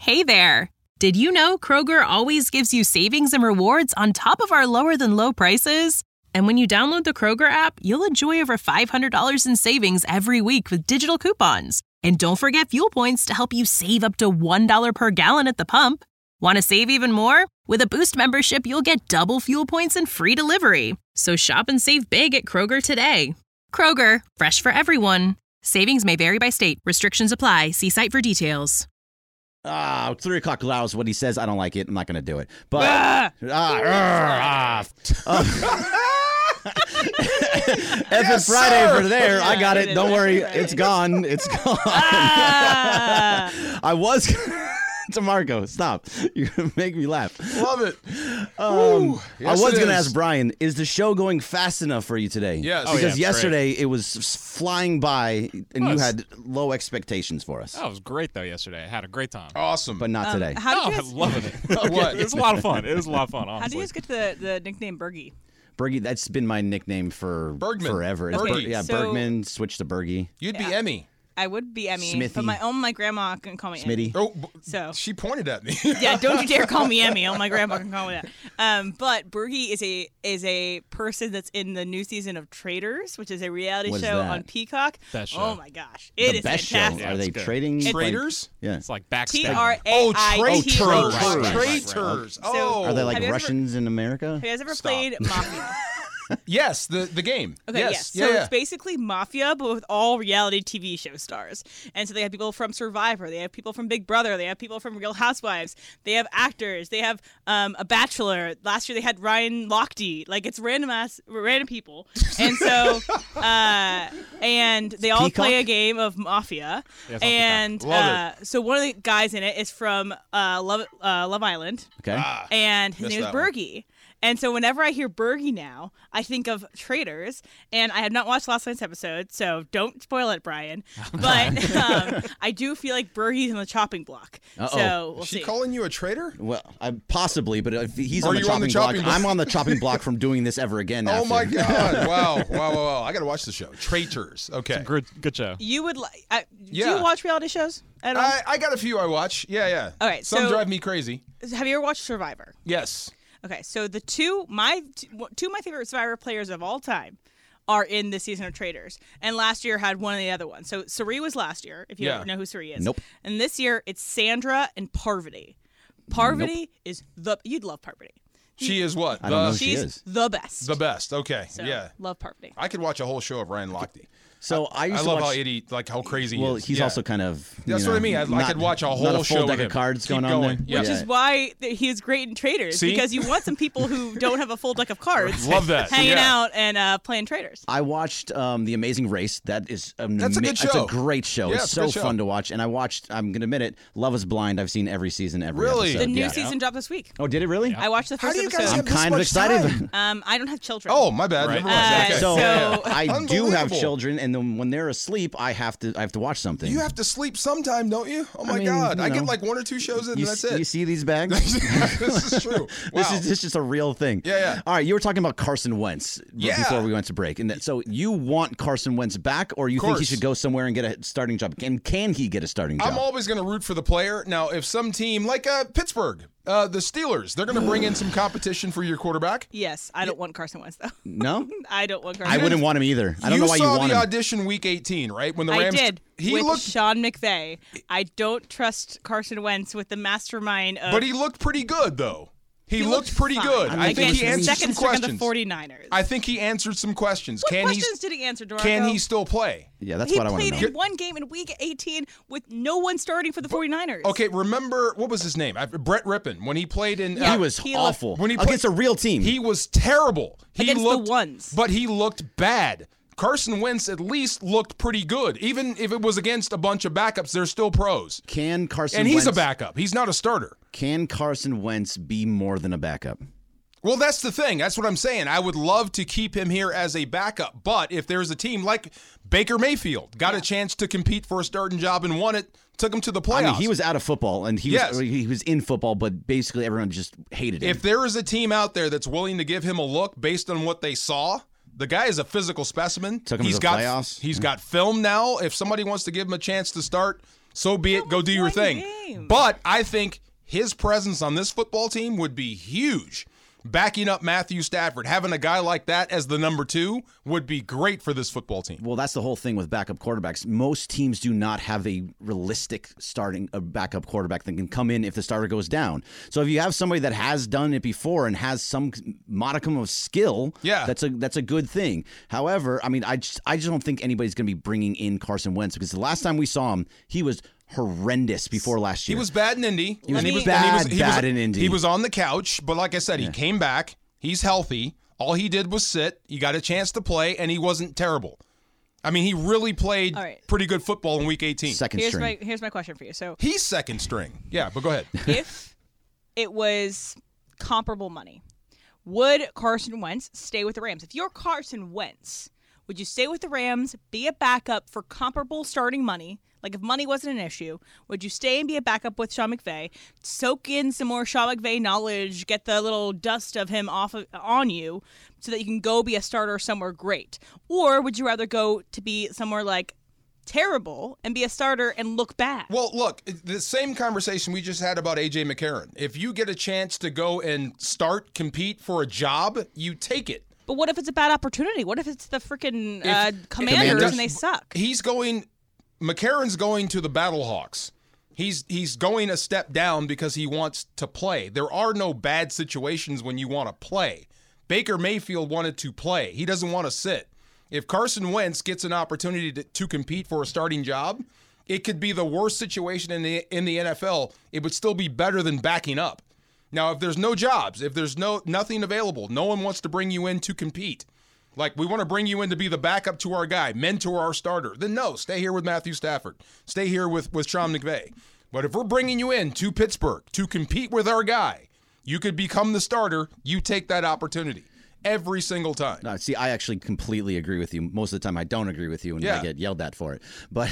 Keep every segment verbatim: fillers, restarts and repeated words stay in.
Hey there! Did you know Kroger always gives you savings and rewards on top of our lower-than-low prices? And when you download the Kroger app, you'll enjoy over five hundred dollars in savings every week with digital coupons. And don't forget fuel points to help you save up to one dollar per gallon at the pump. Want to save even more? With a Boost membership, you'll get double fuel points and free delivery. So shop and save big at Kroger today. Kroger, fresh for everyone. Savings may vary by state. Restrictions apply. See site for details. Ah, three o'clock allows what he says. I don't like it. I'm not going to do it. But ah, ah, ah. F yes, Friday sir. For there. Yeah, I got it. Don't worry. It's gone. It's gone. Ah. I was... DeMarco, stop. You're going to make me laugh. Love it. Um, yes, I was going to ask Brian, is the show going fast enough for you today? Yes. Because oh, yeah, yesterday great. It was flying by, and oh, you had low expectations for us. That was great, though, yesterday. I had a great time. Awesome. But not um, today. How did oh, you guys... I'm loving it. Okay. What? It was a lot of fun. It was a lot of fun, honestly. How did you guys get the, the nickname Bergie? Bergie, that's been my nickname for Bergman. forever. It's Okay, Ber- yeah, so- Bergman, switched to Bergie. You'd Yeah. be Emmy. I would be Emmy, Smithy. but my own my grandma can call me Emmy. Smitty. Oh, b- So she pointed at me. yeah, don't you dare call me Emmy. Oh, my grandma can call me that. Um, but Bergie is a is a person that's in the new season of Traders, which is a reality What is show that? on Peacock. Best show. Oh my gosh, it the is best fantastic. show. Are they it's good. trading? It's- Traders? Like, yeah. It's like backstage. T R A Oh, I T traitors. Oh, Right, traitors. right, right, traitors. right. Oh. Are they like Have you ever- Russians in America? Have you guys ever Stop. played Mafia? Yes, the, the game. Okay, yes. yes. Yeah, So yeah. it's basically Mafia, but with all reality T V show stars. And so they have people from Survivor, they have people from Big Brother, they have people from Real Housewives, they have actors, they have um, a Bachelor. Last year they had Ryan Lochte. Like it's random ass, random people. And so, uh, and they all Peacock? play a game of Mafia. Yeah, it's on and Peacock. Love uh, so one of the guys in it is from uh, Love uh, Love Island, Okay. Ah, and his missed name is that one. Bergie. And so whenever I hear Bergie now, I think of Traders, and I have not watched last night's episode, so don't spoil it, Brian. But um, I do feel like Bergie's on the chopping block. Uh-oh. So we'll Is she see. calling you a traitor? Well, I, possibly, but if he's Are on the, you chopping on the chopping block, block? I'm on the chopping block from doing this ever again. Oh, after. my God. Wow. Wow, wow, wow. I got to watch the show. Traitors. Okay. Good, good show. You would like? Uh, Do Yeah. you watch reality shows at all? I, I got a few I watch. Yeah, yeah. All right, Some so- drive me crazy. Have you ever watched Survivor? Yes. Okay, so the two my two of my favorite Survivor players of all time are in this season of Traders, and last year had one of the other ones. So Suri was last year, if you Yeah. know who Suri is. Nope. And this year it's Sandra and Parvati. Parvati is the you'd love Parvati. She is what? I don't know the, who she She's is. the best. the best. Okay. So, yeah. love Parvati. I could watch a whole show of Ryan Lochte. So I used I to love watch, how idiot, like how crazy Well, he is. he's Yeah. also kind of. you That's know, what I mean. I, I not- could watch a whole not a show full deck with of him. cards Keep going on there. Yeah. Which is why th- he was great in Traders, See? because you want some people who don't have a full deck of cards Love that. hanging Yeah. out and uh, playing Traders. I watched um, The Amazing Race. That is an That's a ama- good It's show. a great show. Yeah, it's it's a so good show. fun to watch. And I watched, I'm going to admit it, Love is Blind. I've seen every season, every Really? episode. The new yeah. season dropped this week. Oh, did it really? I watched the How first do you guys episode. I'm have this kind of much excited. time? Um, I don't have children. Oh, my bad. Right. Never mind. Uh, Okay. so- So I do have Unbelievable. children, and then when they're asleep, I have to I have to watch something. You have to sleep sometime, don't you? Oh, my mean, God. you I get know. like one or two shows in, You and that's s- it. You see these bags? This is true. Wow. This is this is just a real thing. Yeah, yeah. All right, you were talking about Carson Wentz b- Yeah. before we went to break, and that, so you want Carson Wentz back, or you think he Course. should go somewhere and get a starting job? And can he get a starting job? I'm always going to root for the player. Now, if some team like uh, Pittsburgh, uh, the Steelers, they're going to bring in some competition for your quarterback. Yes, I don't want Carson Wentz though. no, I don't want Carson I Wentz. wouldn't want him either. I don't you know why you saw want the him. audition week eighteen, right? When the I Rams did he with looked Sean McVay. I don't trust Carson Wentz with the mastermind of. but he looked pretty good though. He, he looked, pretty fine. good. I mean, I, think Against he the answered second some string of questions. the 49ers. I think he answered some questions. what can questions he did he answer, Dorco? can he still play? Yeah, that's he what I want to played know. in one game in week eighteen with no one starting for the 49ers. Okay, remember what was his name? I, Brett Rippon when he played in. Yeah. He was He looked- awful When he against played- a real team. He was terrible. He Against the looked, ones. but he looked bad. Carson Wentz at least looked pretty good. Even if it was against a bunch of backups, they're still pros. can Carson And he's Wentz, a backup. He's not a starter. Can Carson Wentz be more than a backup? Well, that's the thing. That's what I'm saying. I would love to keep him here as a backup. But if there's a team like Baker Mayfield, got a chance to compete for a starting job and won it, took him to the playoffs. I mean, he was out of football, and he Yes. was he was in football, but basically everyone just hated him. If there is a team out there that's willing to give him a look based on what they saw, the guy is a physical specimen. Took him to He's the got playoffs. He's got film now. If somebody wants to give him a chance to start, So be it. Go do your one thing. game. But I think his presence on this football team would be huge. Backing up Matthew Stafford, having a guy like that as the number two would be great for this football team. Well, that's the whole thing with backup quarterbacks. Most teams do not have a realistic starting a backup quarterback that can come in if the starter goes down. So if you have somebody that has done it before and has some modicum of skill, yeah. that's a that's a good thing. However, I mean, I just I just don't think anybody's going to be bringing in Carson Wentz because the last time we saw him, he was horrendous before last year. He was bad in Indy. He was and he was bad, and he was, he bad was, in Indy. He was on the couch, but like I said, he yeah. came back. He's healthy. All he did was sit. He got a chance to play, and he wasn't terrible. I mean, he really played right. pretty good football in Week eighteen. Second here's string. My, here's my question for you. So he's second string. Yeah, but go ahead. If it was comparable money, would Carson Wentz stay with the Rams? If you're Carson Wentz, would you stay with the Rams, be a backup for comparable starting money? Like if money wasn't an issue, would you stay and be a backup with Sean McVay, soak in some more Sean McVay knowledge, get the little dust of him off of, on you so that you can go be a starter somewhere great? Or would you rather go to be somewhere like terrible and be a starter and look bad? Well, look, the same conversation we just had about A J McCarron. If you get a chance to go and start, compete for a job, you take it. But what if it's a bad opportunity? What if it's the freaking uh, Commanders, Commanders and they suck? He's going... McCarron's going to the Battlehawks. He's he's going a step down because he wants to play. There are no bad situations when you want to play. Baker Mayfield wanted to play. He doesn't want to sit. If Carson Wentz gets an opportunity to, to compete for a starting job, it could be the worst situation in the in the N F L. It would still be better than backing up. Now, if there's no jobs, if there's no nothing available, no one wants to bring you in to compete. Like, we want to bring you in to be the backup to our guy, mentor our starter. Then no, stay here with Matthew Stafford. Stay here with, with Sean McVay. But if we're bringing you in to Pittsburgh to compete with our guy, you could become the starter. You take that opportunity every single time. No, see, I actually completely agree with you. Most of the time I don't agree with you and yeah. I get yelled at for it. But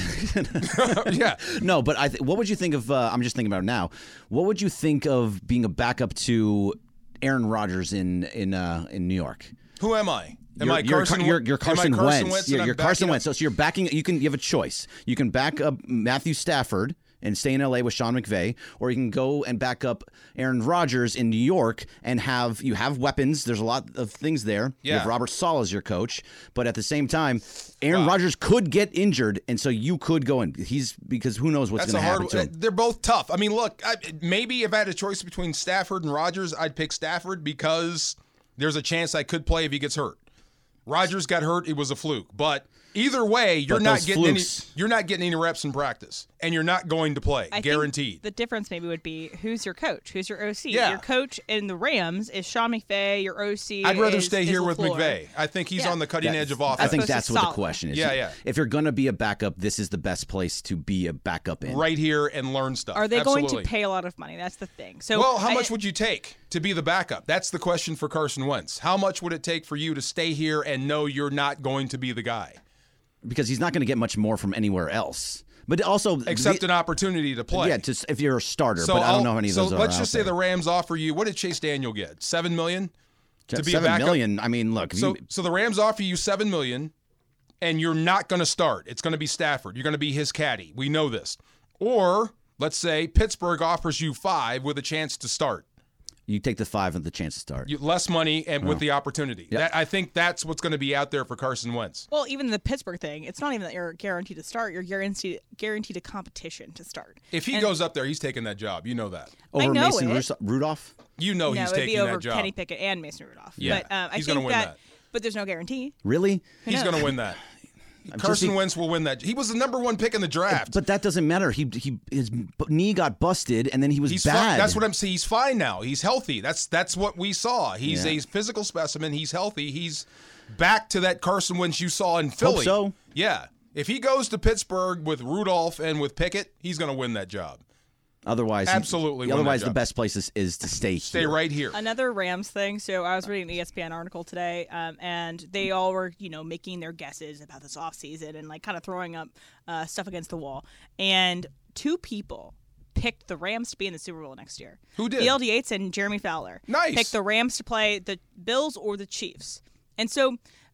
yeah. No, but I th- what would you think of, uh, I'm just thinking about it now, what would you think of being a backup to Aaron Rodgers in, in, uh, in New York? Who am I? Am you're, I Carson? You're, you're Carson, am I Carson Wentz. Wentz You're, you're Carson up? Wentz. So, so you're backing. You can. You have a choice. You can back up Matthew Stafford and stay in L A with Sean McVay, or you can go and back up Aaron Rodgers in New York and have you have weapons. There's a lot of things there. Yeah. You have Robert Saleh as your coach, but at the same time, Aaron wow. Rodgers could get injured, and so you could go in. He's because who knows what's going to happen to him. They're both tough. I mean, look, I, maybe if I had a choice between Stafford and Rodgers, I'd pick Stafford because there's a chance I could play if he gets hurt. Rodgers got hurt; it was a fluke. But either way, you're But not those getting flukes- any. You're not getting any reps in practice, and you're not going to play, I guaranteed. Think the difference maybe would be who's your coach, who's your O C. Yeah. Your coach in the Rams is Sean McVay. Your O C. I'd rather is, stay is here with LaFleur. McVay. I think he's Yeah. on the cutting That- edge of offense. I think Supposed to that's what the solid. question is. Yeah, yeah. If you're going to be a backup, this is the best place to be a backup in. right here and learn stuff. Are they Absolutely. going to pay a lot of money? That's the thing. So Well, how I- much would you take to be the backup? That's the question for Carson Wentz. How much would it take for you to stay here and know you're not going to be the guy? Because he's not going to get much more from anywhere else. But also, Except the, an opportunity to play. yeah, just if you're a starter. So but I don't I'll- know how many of so those are let's out just say there. the Rams offer you, what did Chase Daniel get? Seven million to be Seven a backup. million, I mean, look. if So you, so the Rams offer you seven million, and you're not going to start. It's going to be Stafford. You're going to be his caddy. We know this. Or let's say Pittsburgh offers you five with a chance to start. you take the five and the chance to start. You, less money and with the opportunity. Yep. That, I think that's what's going to be out there for Carson Wentz. Well, even the Pittsburgh thing, it's not even that you're guaranteed to start. You're guaranteed guaranteed a competition to start. If he And- goes up there, he's taking that job. You know that. Over know Mason it. Rus- Rudolph? You know no, he's it'd taking be over that job. Kenny Pickett and Mason Rudolph. Yeah. But um, I He's think gonna win that. But there's no guarantee. Really? He's knows? going to win that. just Carson see- Wentz will win that. He was the number one pick in the draft. But that doesn't matter. He he his b- knee got busted, and then he was He's bad. fine. That's what I'm saying. He's fine now. He's healthy. That's that's what we saw. He's Yeah. a physical specimen. He's healthy. He's back to that Carson Wentz you saw in Philly. so. Yeah. If he goes to Pittsburgh with Rudolph and with Pickett, he's going to win that job. Otherwise, he- Absolutely win Otherwise, that the job. best place is, is to stay Stay here. right here. Another Rams thing. So I was reading an E S P N article today, um, and they all were, you know, making their guesses about this offseason and like kind of throwing up uh, stuff against the wall. And two people picked the Rams to be in the Super Bowl next year. Who did? B L D Yates and Jeremy Fowler. Nice. Picked the Rams to play the Bills or the Chiefs. And so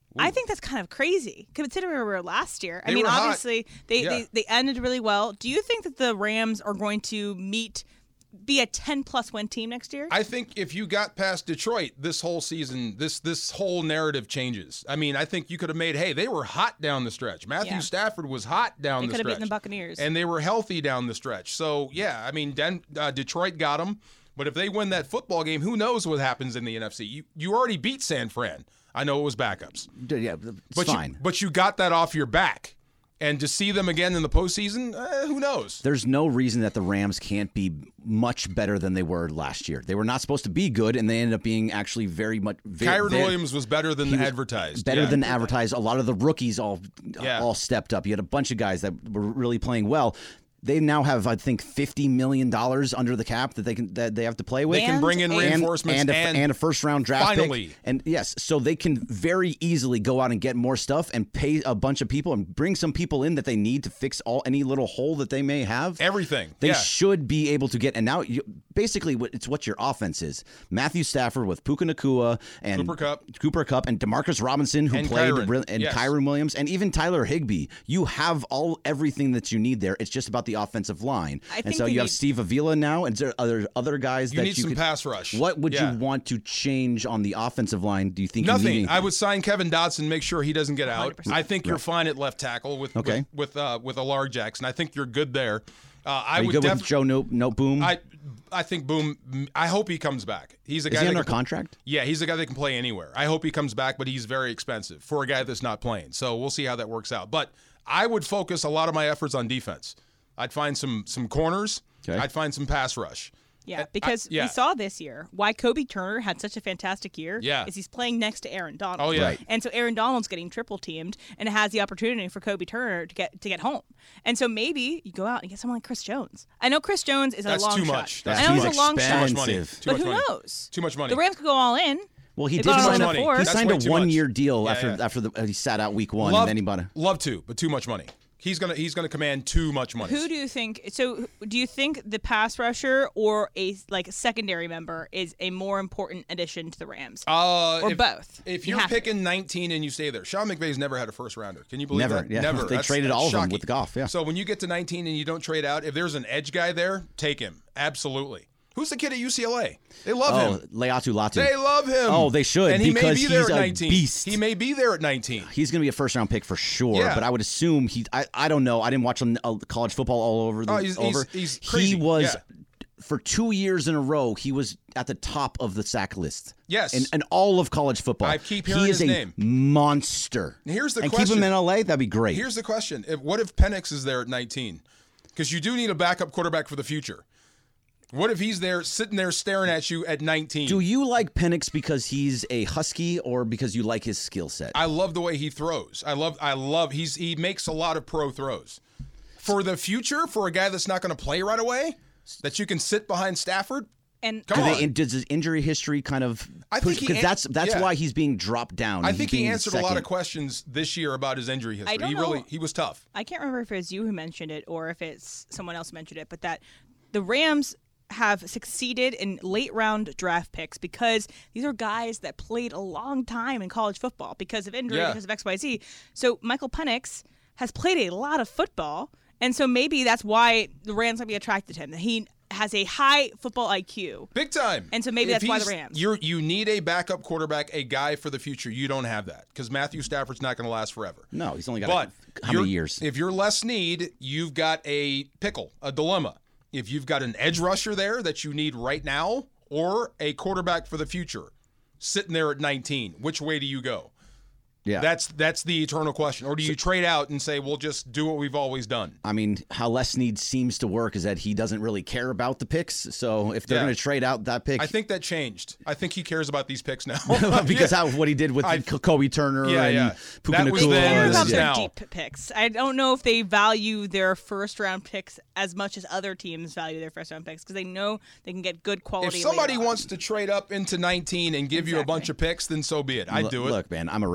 I think that's kind of crazy considering where we were last year. They I mean, were hot. obviously they, Yeah. they they ended really well. Do you think that the Rams are going to meet be a ten plus win team next year? I think if you got past Detroit this whole season, this this whole narrative changes. I mean, I think you could have made, hey, they were hot down the stretch. Matthew Yeah. Stafford was hot down They the could have stretch. beaten the Buccaneers. And they were healthy down the stretch. So, yeah, I mean, Den- uh, Detroit got them. But if they win that football game, who knows what happens in the N F C? You you already beat San Fran. I know it was backups. Yeah, it's But fine. You, but you got that off your back. And to see them again in the postseason, uh, who knows? There's no reason that the Rams can't be much better than they were last year. They were not supposed to be good, and they ended up being actually very much. Very, Kyron very, Williams was better than he was advertised. Better Yeah. than advertised. A lot of the rookies all Yeah. all stepped up. You had a bunch of guys that were really playing well. They now have, I think, fifty million dollars under the cap that they can that they have to play with. They can bring in And- reinforcements and, and, a, and a first round draft finally. pick. And yes, so they can very easily go out and get more stuff and pay a bunch of people and bring some people in that they need to fix all any little hole that they may have. Everything. They yeah. should be able to get. And now, you, basically, what it's what your offense is. Matthew Stafford with Puka Nacua and Cooper Kupp. Cooper Kupp and DeMarcus Robinson, who And played Kyron. bri- and Yes. Kyron Williams, and even Tyler Higbee. You have all everything that you need there. It's just about the offensive line. I and think so they you have need- Steve Avila now, and there other other guys You that need you some could, pass rush. What would Yeah. you want to change on the offensive line? Do you think you Nothing. need- I would sign Kevin Dotson, make sure he doesn't get out. one hundred percent. I think you're fine at left tackle with Okay. with with, uh, with Alar Jackson. I think you're good there. Uh, I Are you would good def- with Joe No No Boom? I I think Boom. I hope he comes back. He's a is guy he that under can play- contract? Yeah, he's a guy that can play anywhere. I hope he comes back, but he's very expensive for a guy that's not playing. So we'll see how that works out. But I would focus a lot of my efforts on defense. I'd find some some corners. Okay. I'd find some pass rush. Yeah, I- because yeah. we saw this year why Kobe Turner had such a fantastic year. Yeah. is he's playing next to Aaron Donald. Oh, yeah. Right. And so Aaron Donald's getting triple teamed, and it has the opportunity for Kobe Turner to get to get home. And so maybe you go out and get someone like Chris Jones. I know Chris Jones is That's a long too shot. much. That's I know too it's a long much. shot, Too much money. Expensive. Too but much who money. knows? Too much money. The Rams could go all in. Well, he They did got sign him a, on the fourth. he That's signed way a too one much. year deal Yeah, after yeah. after the, he sat out week one. Love, and then he bought a, love to, but too much money. He's gonna he's gonna command too much money. Who do you think? So, do you think the pass rusher or a like a secondary member is a more important addition to the Rams? Uh, Or if, both. If You you're have to. picking nineteen and you stay there, Sean McVay's never had a first rounder. Can you believe Never, that? yeah. Never. They That's- traded that's all of them shocking. with Goff, yeah. So when you get to nineteen and you don't trade out, if there's an edge guy there, take him. Absolutely. Who's the kid at U C L A? They love oh, him. Leatu Latu. They love him. Oh, they should, And he may because be there he's at a nineteen. beast. He may be there at nineteen. He's going to be a first round pick for sure, Yeah. but I would assume he. I, I don't know. I didn't watch him, uh, college football all over the Oh, he's- he's- over. he's he crazy. was Yeah. for two years in a row. He was at the top of the sack list. Yes. in, in all of college football. I keep hearing he is his a name. monster. Here's the and question. keep him in L A. That'd be great. Here's the question: if, What if Penix is there at nineteen? Because you do need a backup quarterback for the future. What if he's there, sitting there, staring at you at nineteen? Do you like Penix because he's a Husky or because you like his skill set? I love the way he throws. I love. I love. He's he makes a lot of pro throws. For the future, for a guy that's not going to play right away, that you can sit behind Stafford. And Come Do on. they, does his injury history kind of I push? think he Because an- that's that's yeah. why he's being dropped down. I and think he's he being answered a lot second. of questions this year about his injury history. I don't he know. really he was tough. I can't remember if it was you who mentioned it or if it's someone else mentioned it, but that the Rams have succeeded in late round draft picks because these are guys that played a long time in college football because of injury, Yeah. because of X Y Z. So Michael Penix has played a lot of football, and so maybe that's why the Rams might be attracted to him. That he has a high football I Q. Big time. And so maybe If that's why the he's- Rams. You're, you need a backup quarterback, a guy for the future. You don't have that because Matthew Stafford's not going to last forever. No, he's only got But a, how you're- many years? If you're less need, you've got a pickle, a dilemma. If you've got an edge rusher there that you need right now or a quarterback for the future sitting there at nineteen, which way do you go? Yeah. That's that's the eternal question. Or do you trade out and say, we'll just do what we've always done? I mean, how Les Snead seems to work is that he doesn't really care about the picks. So if they're Yeah. going to trade out that pick, I think that changed. I think he cares about these picks now. because Yeah. how what he did with I- Kobe Turner Yeah, and yeah. Puka That was Nacua. then, Care this about is their now. deep picks. I don't know if they value their first round picks as much as other teams value their first round picks because they know they can get good quality. If somebody later on. wants to trade up into nineteen and give you a Exactly. bunch of picks, then so be it. I'd Look- do it. Look, man, I'm a Raider fan.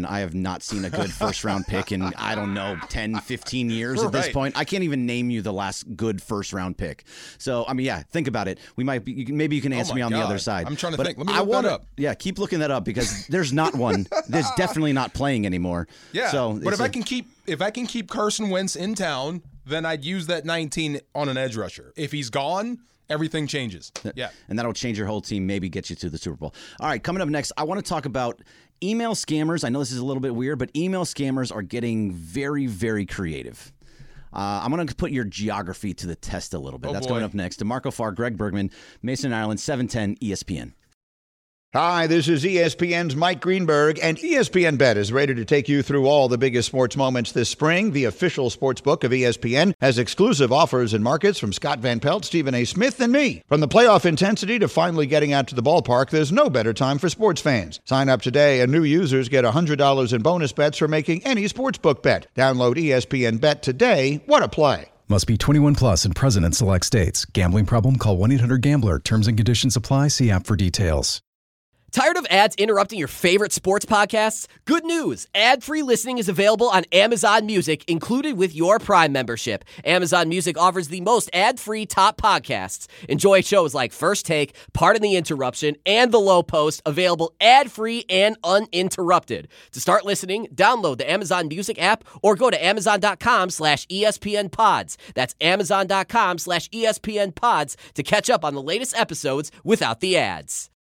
I have not seen a good first round pick in, I don't know, ten, fifteen years at this Right. point. I can't even name you the last good first round pick. So, I mean, yeah, think about it. We might be, you can, maybe you can answer my me on the God. other side. I'm trying to But think. Let me I look that wanna- up. Yeah, keep looking that up because there's not one. There's definitely not playing anymore. Yeah. So but it's if I a- can keep if I can keep Carson Wentz in town, then I'd use that nineteen on an edge rusher. If he's gone, everything changes. Yeah. And that'll change your whole team, maybe get you to the Super Bowl. All right, coming up next, I want to talk about email scammers. I know this is a little bit weird, but email scammers are getting very, very creative. Uh, I'm going to put your geography to the test a little bit. Oh, That's boy. coming up next. DeMarco Farr, Greg Bergman, Mason Ireland, seven ten E S P N. Hi, this is E S P N's Mike Greenberg, and E S P N Bet is ready to take you through all the biggest sports moments this spring. The official sports book of E S P N has exclusive offers and markets from Scott Van Pelt, Stephen A. Smith, and me. From the playoff intensity to finally getting out to the ballpark, there's no better time for sports fans. Sign up today, and new users get one hundred dollars in bonus bets for making any sportsbook bet. Download E S P N Bet today. What a play. Must be twenty-one plus and present in select states. Gambling problem? Call one eight hundred gambler. Terms and conditions apply. See app for details. Tired of ads interrupting your favorite sports podcasts? Good news! Ad-free listening is available on Amazon Music, included with your Prime membership. Amazon Music offers the most ad-free top podcasts. Enjoy shows like First Take, Pardon the Interruption, and The Low Post, available ad-free and uninterrupted. To start listening, download the Amazon Music app or go to amazon.com slash ESPN pods. That's amazon.com slash ESPN pods to catch up on the latest episodes without the ads.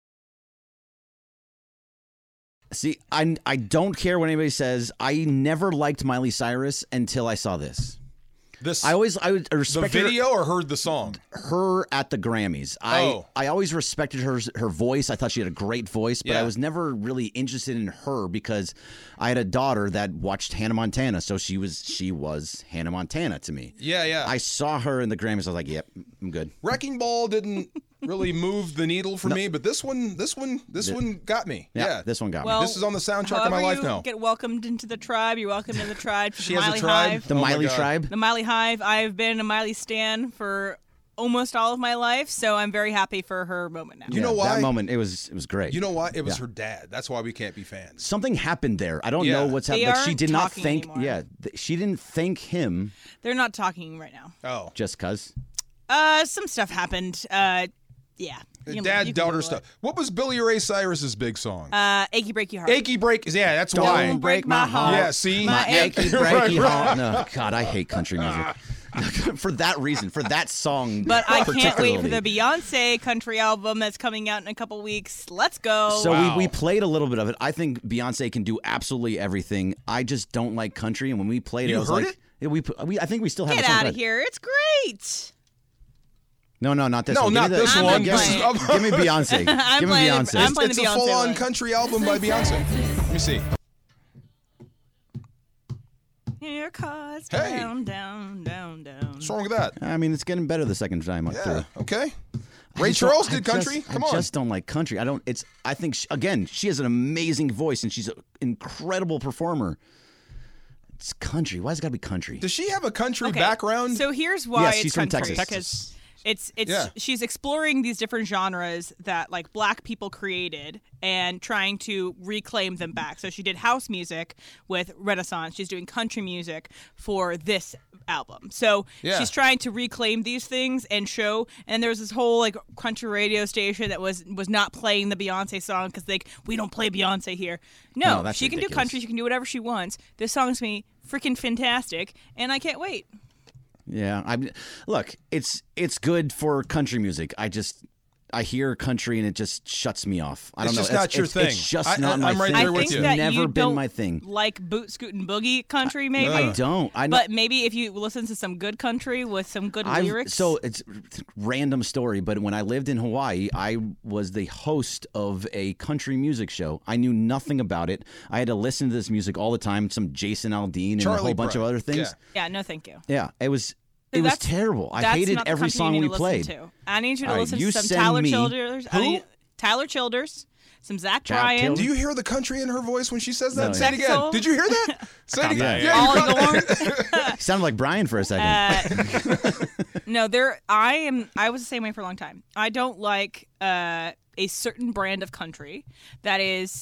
See, I, I don't care what anybody says. I never liked Miley Cyrus until I saw this. This I always I would the respect video or heard the song? her at the Grammys. I Oh. I always respected her her voice. I thought she had a great voice, but Yeah. I was never really interested in her because I had a daughter that watched Hannah Montana, so she was she was Hannah Montana to me. Yeah, yeah. I saw her in the Grammys. I was like, "Yep, I'm good." Wrecking Ball didn't really move the needle for me, but this one, this one, this one got me. Yeah, Yeah, this one got Well, me. This is on the soundtrack of my however life you now. Get welcomed into the tribe. You're welcome to the tribe. She the has a Miley tribe? Hive. The Oh my Miley God. Tribe. The Miley Hive. I've been a Miley stan for almost all of my life, so I'm very happy for her moment now. You know why? That moment, it was it was great. You know what? It was her dad. That's why we can't be fans. Something happened there. I don't Yeah. know what's They happening. Like, she aren't did not talking thank. anymore. Yeah, th- she didn't thank him They're not talking right now. Oh, just cause. Uh, some stuff happened. Uh, yeah. You can- you dad can daughter Google stuff. it. What was Billy Ray Cyrus's big song? Uh, achy breaky heart. Achy break. Yeah, that's Don't why. break my heart. Yeah, see, My achy Right, breaky right. heart. No, God, I hate country music. For that reason, for that song. But I can't wait for particularly. the Beyonce country album that's coming out in a couple weeks. Let's go. So Wow. we, we played a little bit of it. I think Beyonce can do absolutely everything. I just don't like country. And when we played it, You I was heard like, yeah, we, we I think we still have Get it. out of here. It's great. No, no, not this No, one. Give not me the- this I'm one. Give, This is, playing. give me Beyonce. I'm give me playing the- Beyonce. I'm playing it's the a Beyonce full-on one. country album by Beyonce. Let me see. Here cause Hey. down, down, down, down. What's wrong with that? I mean, it's getting better the second time Yeah. through. Okay. I Ray just don't- Charles I did country. just- Come I on. just don't like country. I don't. It's. I think she, again, she has an amazing voice and she's an incredible performer. It's country. Why has it got to be country? Does she have a country Okay, background? So here's why Yes, it's she's from country, Texas. because it's it's Yeah. she's exploring these different genres that like black people created and trying to reclaim them back. So she did house music with Renaissance. She's doing country music for this album. So Yeah. she's trying to reclaim these things and show. And there was this whole like country radio station that was was not playing the Beyonce song because like we don't play Beyonce here. No, No, that's she can do ridiculous. country. She can do whatever she wants. This song's me freaking fantastic, and I can't wait. Yeah, I look. It's it's good for country music. I just I hear country and it just shuts me off. I It's don't know. just not your it's, thing. It's just I- not I- my I'm right thing. there I with think you. that Never you been don't my thing. like boot scootin' boogie country, maybe. I don't. I know. But maybe if you listen to some good country with some good I've- lyrics. So it's a random story, but when I lived in Hawaii, I was the host of a country music show. I knew nothing about it. I had to listen to this music all the time, some Jason Aldean and Charlie a whole bunch Brown. of other things. Yeah. yeah, no, thank you. Yeah, it was it was That's- terrible. I That's hated not the every country song you need we to played. listen to. I need you to All right, listen you to some send Tyler me- Childers. I Who? need- Tyler Childers, some Zach Jack Bryan. Taylor? Do you hear the country in her voice when she says that? No, Say it yeah. again. Did you hear that? Say it again. that. Yeah, you Ollie caught that. Gorn. It sounded like Brian for a second. Uh, no, there. I am. I was the same way for a long time. I don't like uh, a certain brand of country that is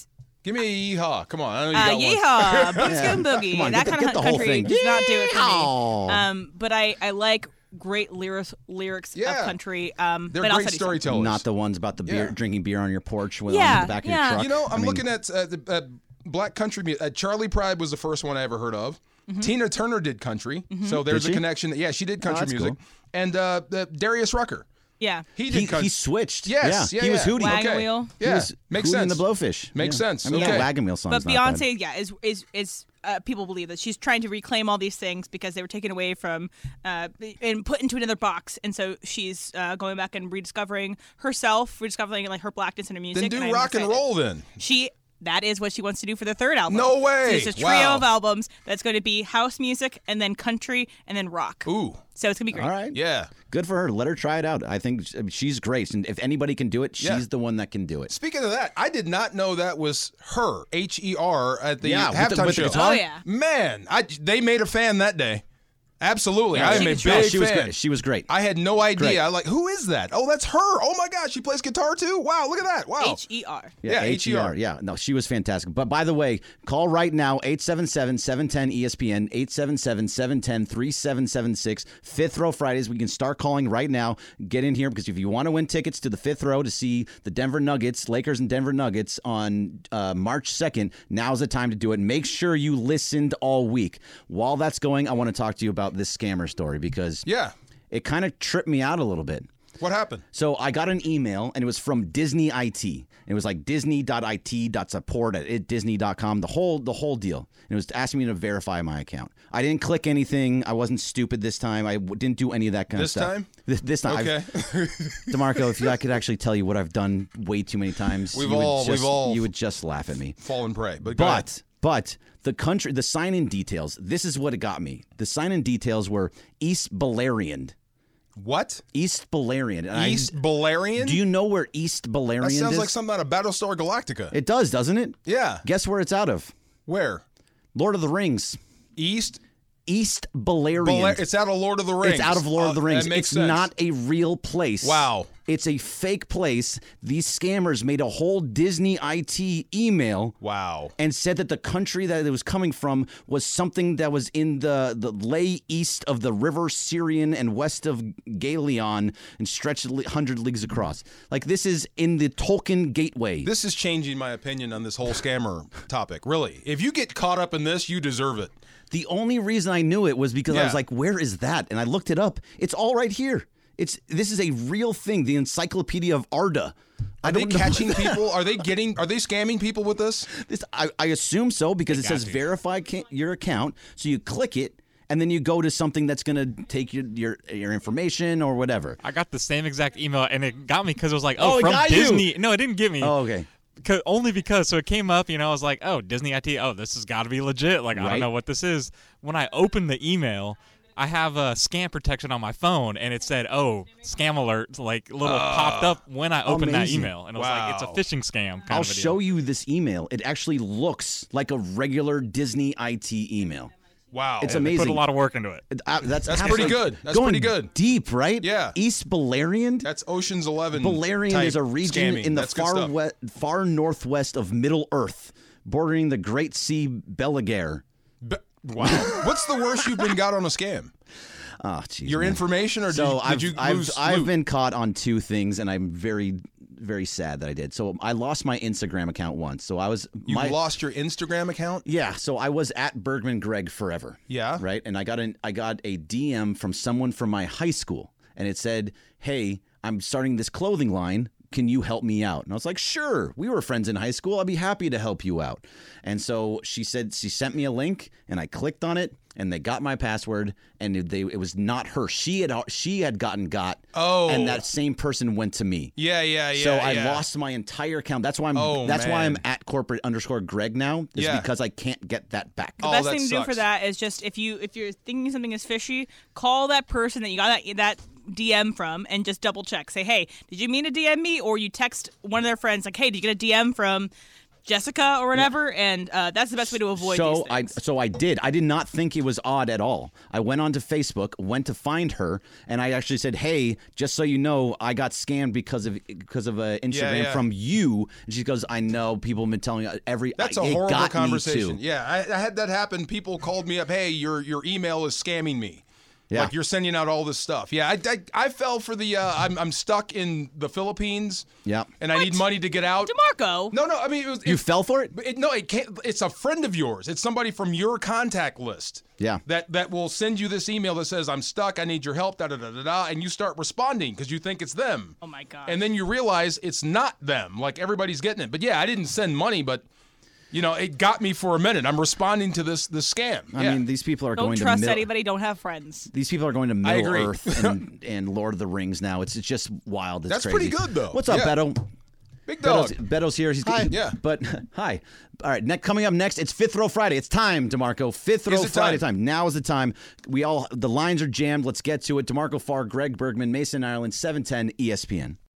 Give me a yeehaw. Come on. I know you Uh, got one. yeehaw, boogie Yeah. scoot boogie. Come on, that get the- kind get of the whole country thing. does not do it for me. Yeehaw. Um, but I, I like great lyrics lyrics Yeah. of country. Um, They're but great also do storytellers. Not the ones about the beer, Yeah. drinking beer on your porch with Yeah, on the back of yeah. your truck. You know, I'm I mean, looking at uh, the uh, black country music. Uh, Charlie Pride was the first one I ever heard of. Mm-hmm. Tina Turner did country, so there's Did a she? connection. Yeah, she did country that's music. cool. And uh, the Darius Rucker, Yeah. he did He, country. he switched. Yes, yeah, he was yeah. Hootie. Wagon Okay. Wheel. Yeah, He was makes Hootie sense. and the Blowfish. Makes Yeah. sense. I mean, Okay. yeah, Wagon Wheel songs. But not bad. Beyonce, yeah, is is is uh, people believe that she's trying to reclaim all these things because they were taken away from uh, and put into another box, and so she's uh, going back and rediscovering herself, rediscovering like her blackness in her music. Then do and I'm rock and excited. roll then. She. That is what she wants to do for the third album. No way. So it's a trio Wow. of albums that's going to be house music and then country and then rock. Ooh, So it's going to be great. All right. yeah. Good for her. Let her try it out. I think she's great. And if anybody can do it, she's Yeah. the one that can do it. Speaking of that, I did not know that was her, H E R, at the Yeah, with the- halftime with the show. guitar? Oh, yeah. Man, I, they made a fan that day. Absolutely. I am she a could try. big she was fan. great. She was great. I had no idea. Great. I like, who is that? Oh, that's her. Oh my gosh, she plays guitar too. Wow, look at that. Wow. H E R. Yeah, H E R. H E R. Yeah, no, she was fantastic. But by the way, call right now, eight seven seven, seven one zero, E S P N, eight seven seven, seven one zero, three seven seven six. Fifth Row Fridays. We can start calling right now. Get in here because if you want to win tickets to the Fifth Row to see the Denver Nuggets, Lakers and Denver Nuggets on uh, March second, now's the time to do it. Make sure you listened all week. While that's going, I want to talk to you about this scammer story because Yeah. it kind of tripped me out a little bit. What happened? So I got an email, and it was from Disney I T. It was like disney dot I T dot support at it disney dot com, the whole the whole deal. And it was asking me to verify my account. I didn't click anything. I wasn't stupid this time. I w- didn't do any of that kind This of stuff. time? This, this time. Okay. I've- DeMarco, if you, I could actually tell you what I've done way too many times, We've you would all- just, we've all- you would just laugh at me. Fall and pray. But, go ahead. But but the country, the sign-in details. This is what it got me. The sign-in details were East Beleriand. What? East Beleriand. And I- East Beleriand? do you know where East Beleriand That sounds is? like something out of Battlestar Galactica. It does, doesn't it? yeah. Guess where it's out of? Where? Lord of the Rings. East? East Beleriand. Baler- it's out of Lord of the Rings. It's out of Lord Uh, of the Rings. That makes It's sense. not a real place. Wow. It's a fake place. These scammers made a whole Disney I T email Wow. and said that the country that it was coming from was something that was in the, the lay east of the river Syrian and west of Galeon and stretched one hundred leagues across. Like, this is in the Tolkien Gateway. This is changing my opinion on this whole scammer topic. Really. If you get caught up in this, you deserve it. The only reason I knew it was because I Yeah. was like, where is that? And I looked it up. It's all right here. It's This is a real thing. The Encyclopedia of Arda. I Are they don't know catching that- people? Are they getting? Are they scamming people with this? This, I, I assume so because it got says to. verify ca- your account. So you click it, and then you go to something that's going to take your, your your information or whatever. I got the same exact email, and it got me because it was like, Oh, oh, it from got you. Disney. No, it didn't get me. Oh, okay. Because, only because. So it came up, you know, I was like, oh, Disney I T. Oh, this has got to be legit. Like, I Right. don't know what this is. When I opened the email, I have a scam protection on my phone, and it said, oh, scam alert, like little popped up when I opened that amazing. email. And it was like, it's a Wow. phishing scam. Kind I'll of a deal. show you this email. It actually looks like a regular Disney I T email. Wow. It's They amazing. Put a lot of work into it. Uh, that's That's half- pretty good. That's going pretty good. Deep, right? Yeah. East Beleriand. That's Ocean's Eleven. Beleriand type is a region scamming. in the That's good far stuff. we- far northwest of Middle Earth, bordering the Great Sea Belliger. Be- wow. What's the worst you've been got on a scam? Oh, jeez. Your man. information, or did, So you, I've did you I've, lose I've loot? been caught on two things, and I'm very very sad that I did. So I lost my Instagram account once. So I was You my lost your Instagram account? yeah. So I was at Bergman Greg forever. Yeah. Right. And I got an I got a D M from someone from my high school, and it said, "Hey, I'm starting this clothing line. Can you help me out?" And I was like, "Sure. We were friends in high school. I'd be happy to help you out." And so she said she sent me a link, and I clicked on it, and they got my password, and they it was not her. She had she had gotten got. Oh. And that same person went to me. Yeah, yeah, yeah. So I yeah. lost my entire account. That's why I'm. Oh, that's why I'm man. at corporate underscore Greg now. Is Yeah. because I can't get that back. The Oh, best that thing to do for sucks. that is just if you if you're thinking something is fishy, call that person that you got that that D M from and just double check. Say, hey, did you mean to D M me, or you text one of their friends like, hey, did you get a D M from Jessica or whatever, and uh, that's the best way to avoid so these I things. so I did. I did not think it was odd at all. I went onto Facebook, went to find her, and I actually said, "Hey, just so you know, I got scammed because of because of uh, Instagram Yeah, yeah. from you." And she goes, "I know. People have been telling me every." That's I, a it horrible got conversation. Me too. Yeah, I, I had that happen. People called me up. Hey, your your email is scamming me. Yeah. Like you're sending out all this stuff. Yeah, I, I, I fell for the. Uh, I'm I'm stuck in the Philippines. Yeah. And I need money to get out. DeMarco. No, no. I mean, it was, You it, fell for it? it. No, it can't. It's a friend of yours. It's somebody from your contact list. Yeah. That that will send you this email that says, "I'm stuck. I need your help." Da da da da da. And you start responding because you think it's them. Oh my god. And then you realize it's not them. Like everybody's getting it. But yeah, I didn't send money, but. You know, it got me for a minute. I'm responding to this this scam. I yeah. mean, these people are Don't going trust to Mil- anybody. Don't have friends. These people are going to I Middle agree. Earth and, and Lord of the Rings now. It's it's just wild. It's That's crazy. pretty good, though. What's up, Yeah. Beto? Big dog. Beto's, Beto's here. He's Hi. Yeah. But hi. All right. Ne- coming up next, it's Fifth Row Friday. It's time, DeMarco. Fifth Row it Friday time? time. Now is the time. We all the lines are jammed. Let's get to it. DeMarco Farr, Greg Bergman, Mason Ireland, seven ten E S P N.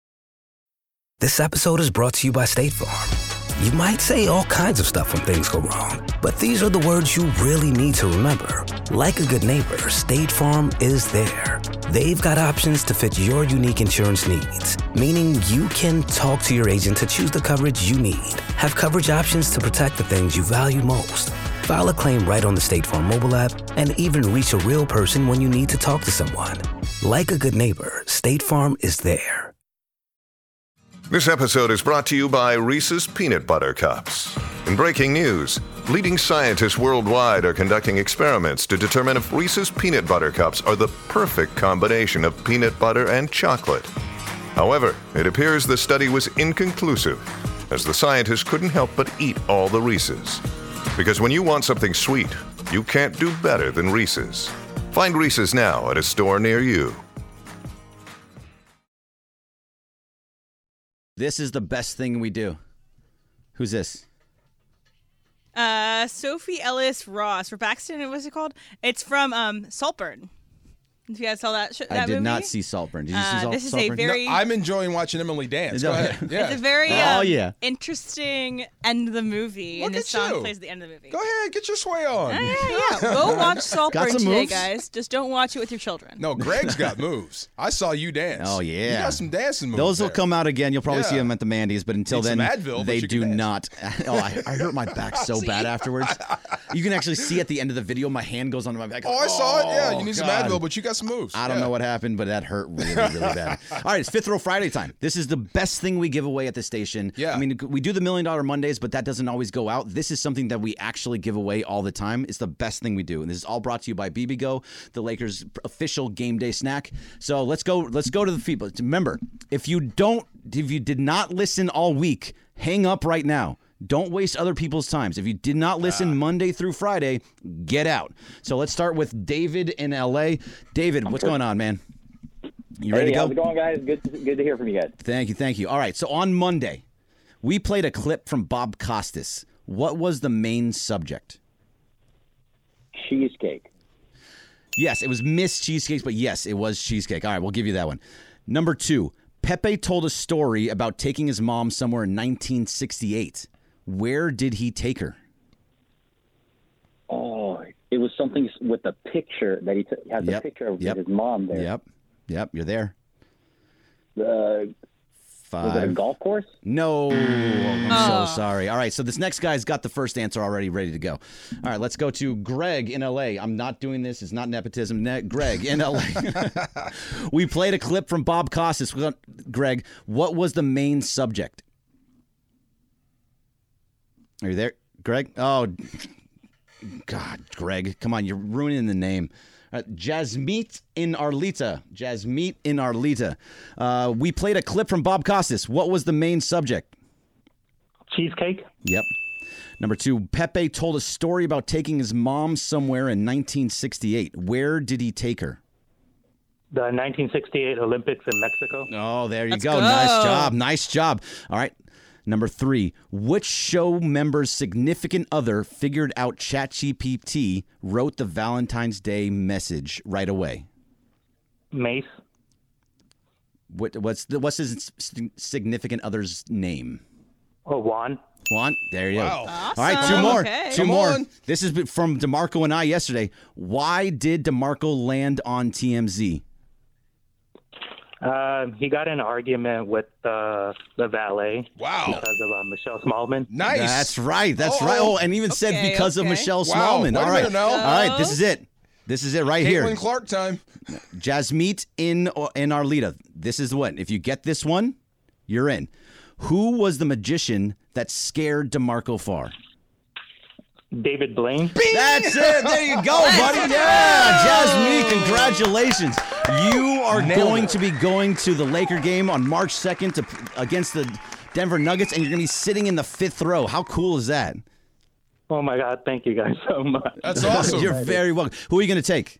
This episode is brought to you by State Farm. You might say all kinds of stuff when things go wrong, but these are the words you really need to remember. Like a good neighbor, State Farm is there. They've got options to fit your unique insurance needs, meaning you can talk to your agent to choose the coverage you need, have coverage options to protect the things you value most, file a claim right on the State Farm mobile app, and even reach a real person when you need to talk to someone. Like a good neighbor, State Farm is there. This episode is brought to you by Reese's Peanut Butter Cups. In breaking news, leading scientists worldwide are conducting experiments to determine if Reese's Peanut Butter Cups are the perfect combination of peanut butter and chocolate. However, it appears the study was inconclusive, as the scientists couldn't help but eat all the Reese's. Because when you want something sweet, you can't do better than Reese's. Find Reese's now at a store near you. This is the best thing we do. Who's this? Uh, Sophie Ellis Ross for Baxton. What's it called? It's from um Saltburn. If you guys saw that, sh- that I did movie? not see Saltburn. Did you Uh, see Salt- this is a Saltburn? very- No, I'm enjoying watching Emily dance. No, Go ahead. Yeah. It's a very Oh, um, yeah. interesting end of the movie, Look and this at song you. plays at the end of the movie. Go ahead, get your sway on. Yeah, yeah, yeah. Go watch Saltburn some today, moves? guys. Just don't watch it with your children. No, Greg's got moves. I saw you dance. Oh, yeah. You got some dancing moves. Those will there. come out again. You'll probably see Yeah. them at the Mandy's, but until Need some then, Advil, but they you can do dance. not. Oh, I, I hurt my back so bad afterwards. You can actually see at the end of the video, my hand goes onto my back. Oh, I saw it. Yeah, you need some God. Advil, but you got some moves. I don't Yeah. know what happened, but that hurt really, really bad. All right, it's Fifth Row Friday time. This is the best thing we give away at the station. Yeah. I mean, we do the Million Dollar Mondays, but that doesn't always go out. This is something that we actually give away all the time. It's the best thing we do, and this is all brought to you by B B Go, the Lakers' official game day snack. So let's go. Let's go to the people. Remember, if you don't, if you did not listen all week, hang up right now. Don't waste other people's times. If you did not listen Ah. Monday through Friday, get out. So let's start with David in L A. David, what's going on, man? You ready Hey, to go? how's it going, guys? Good, to, good to hear from you guys. Thank you, thank you. All right, so on Monday, we played a clip from Bob Costas. What was the main subject? Cheesecake. Yes, it was Miss Cheesecakes, but yes, it was cheesecake. All right, we'll give you that one. Number two, Pepe told a story about taking his mom somewhere in nineteen sixty-eight. Where did he take her? Oh, it was something with the picture that he t- has Yep, a picture of yep, his mom there. Yep, yep, you're there. Uh, was it a Five. golf course? No, I'm Oh. so sorry. All right, so this next guy's got the first answer already ready to go. All right, let's go to Greg in L A. I'm not doing this. It's not nepotism. Ne- Greg in L A. We played a clip from Bob Costas. Greg, what was the main subject? Are you there, Greg? Oh, God, Greg, come on, you're ruining the name. Uh, Jasmeet in Arleta. Jasmeet in Arleta. Uh, we played a clip from Bob Costas. What was the main subject? Cheesecake. Yep. Number two, Pepe told a story about taking his mom somewhere in nineteen sixty-eight. Where did he take her? The nineteen sixty-eight Olympics in Mexico. Oh, there you Let's go. go. Nice job. Nice job. All right. Number three, which show member's significant other figured out ChatGPT wrote the Valentine's Day message right away? Mace. What, what's the, what's his s- significant other's name? Oh, Juan. One. There you Wow. go. Awesome. All right, two more. Okay. Two Come more. on. This is from DeMarco and I yesterday. Why did DeMarco land on T M Z? Um, he got in an argument with uh, the valet. Wow. Because of uh, Michelle Smallman. Nice. That's right. That's Uh-oh. right. Oh, and even said Okay, because of okay. Michelle Wow. Smallman. Wait a All right. minute now. All right. This is it. This is it right here. Caitlin Clark time. Jasmeet in in Arlita. This is what. If you get this one, you're in. Who was the magician that scared DeMarco Farr? David Blaine. That's it. There you go, buddy. Yeah, Jasmeet, congratulations. You are going to be going to the Laker game on March second to, against the Denver Nuggets, and you're going to be sitting in the fifth row. How cool is that? Oh, my God. Thank you guys so much. That's awesome. You're very welcome. Who are you going to take?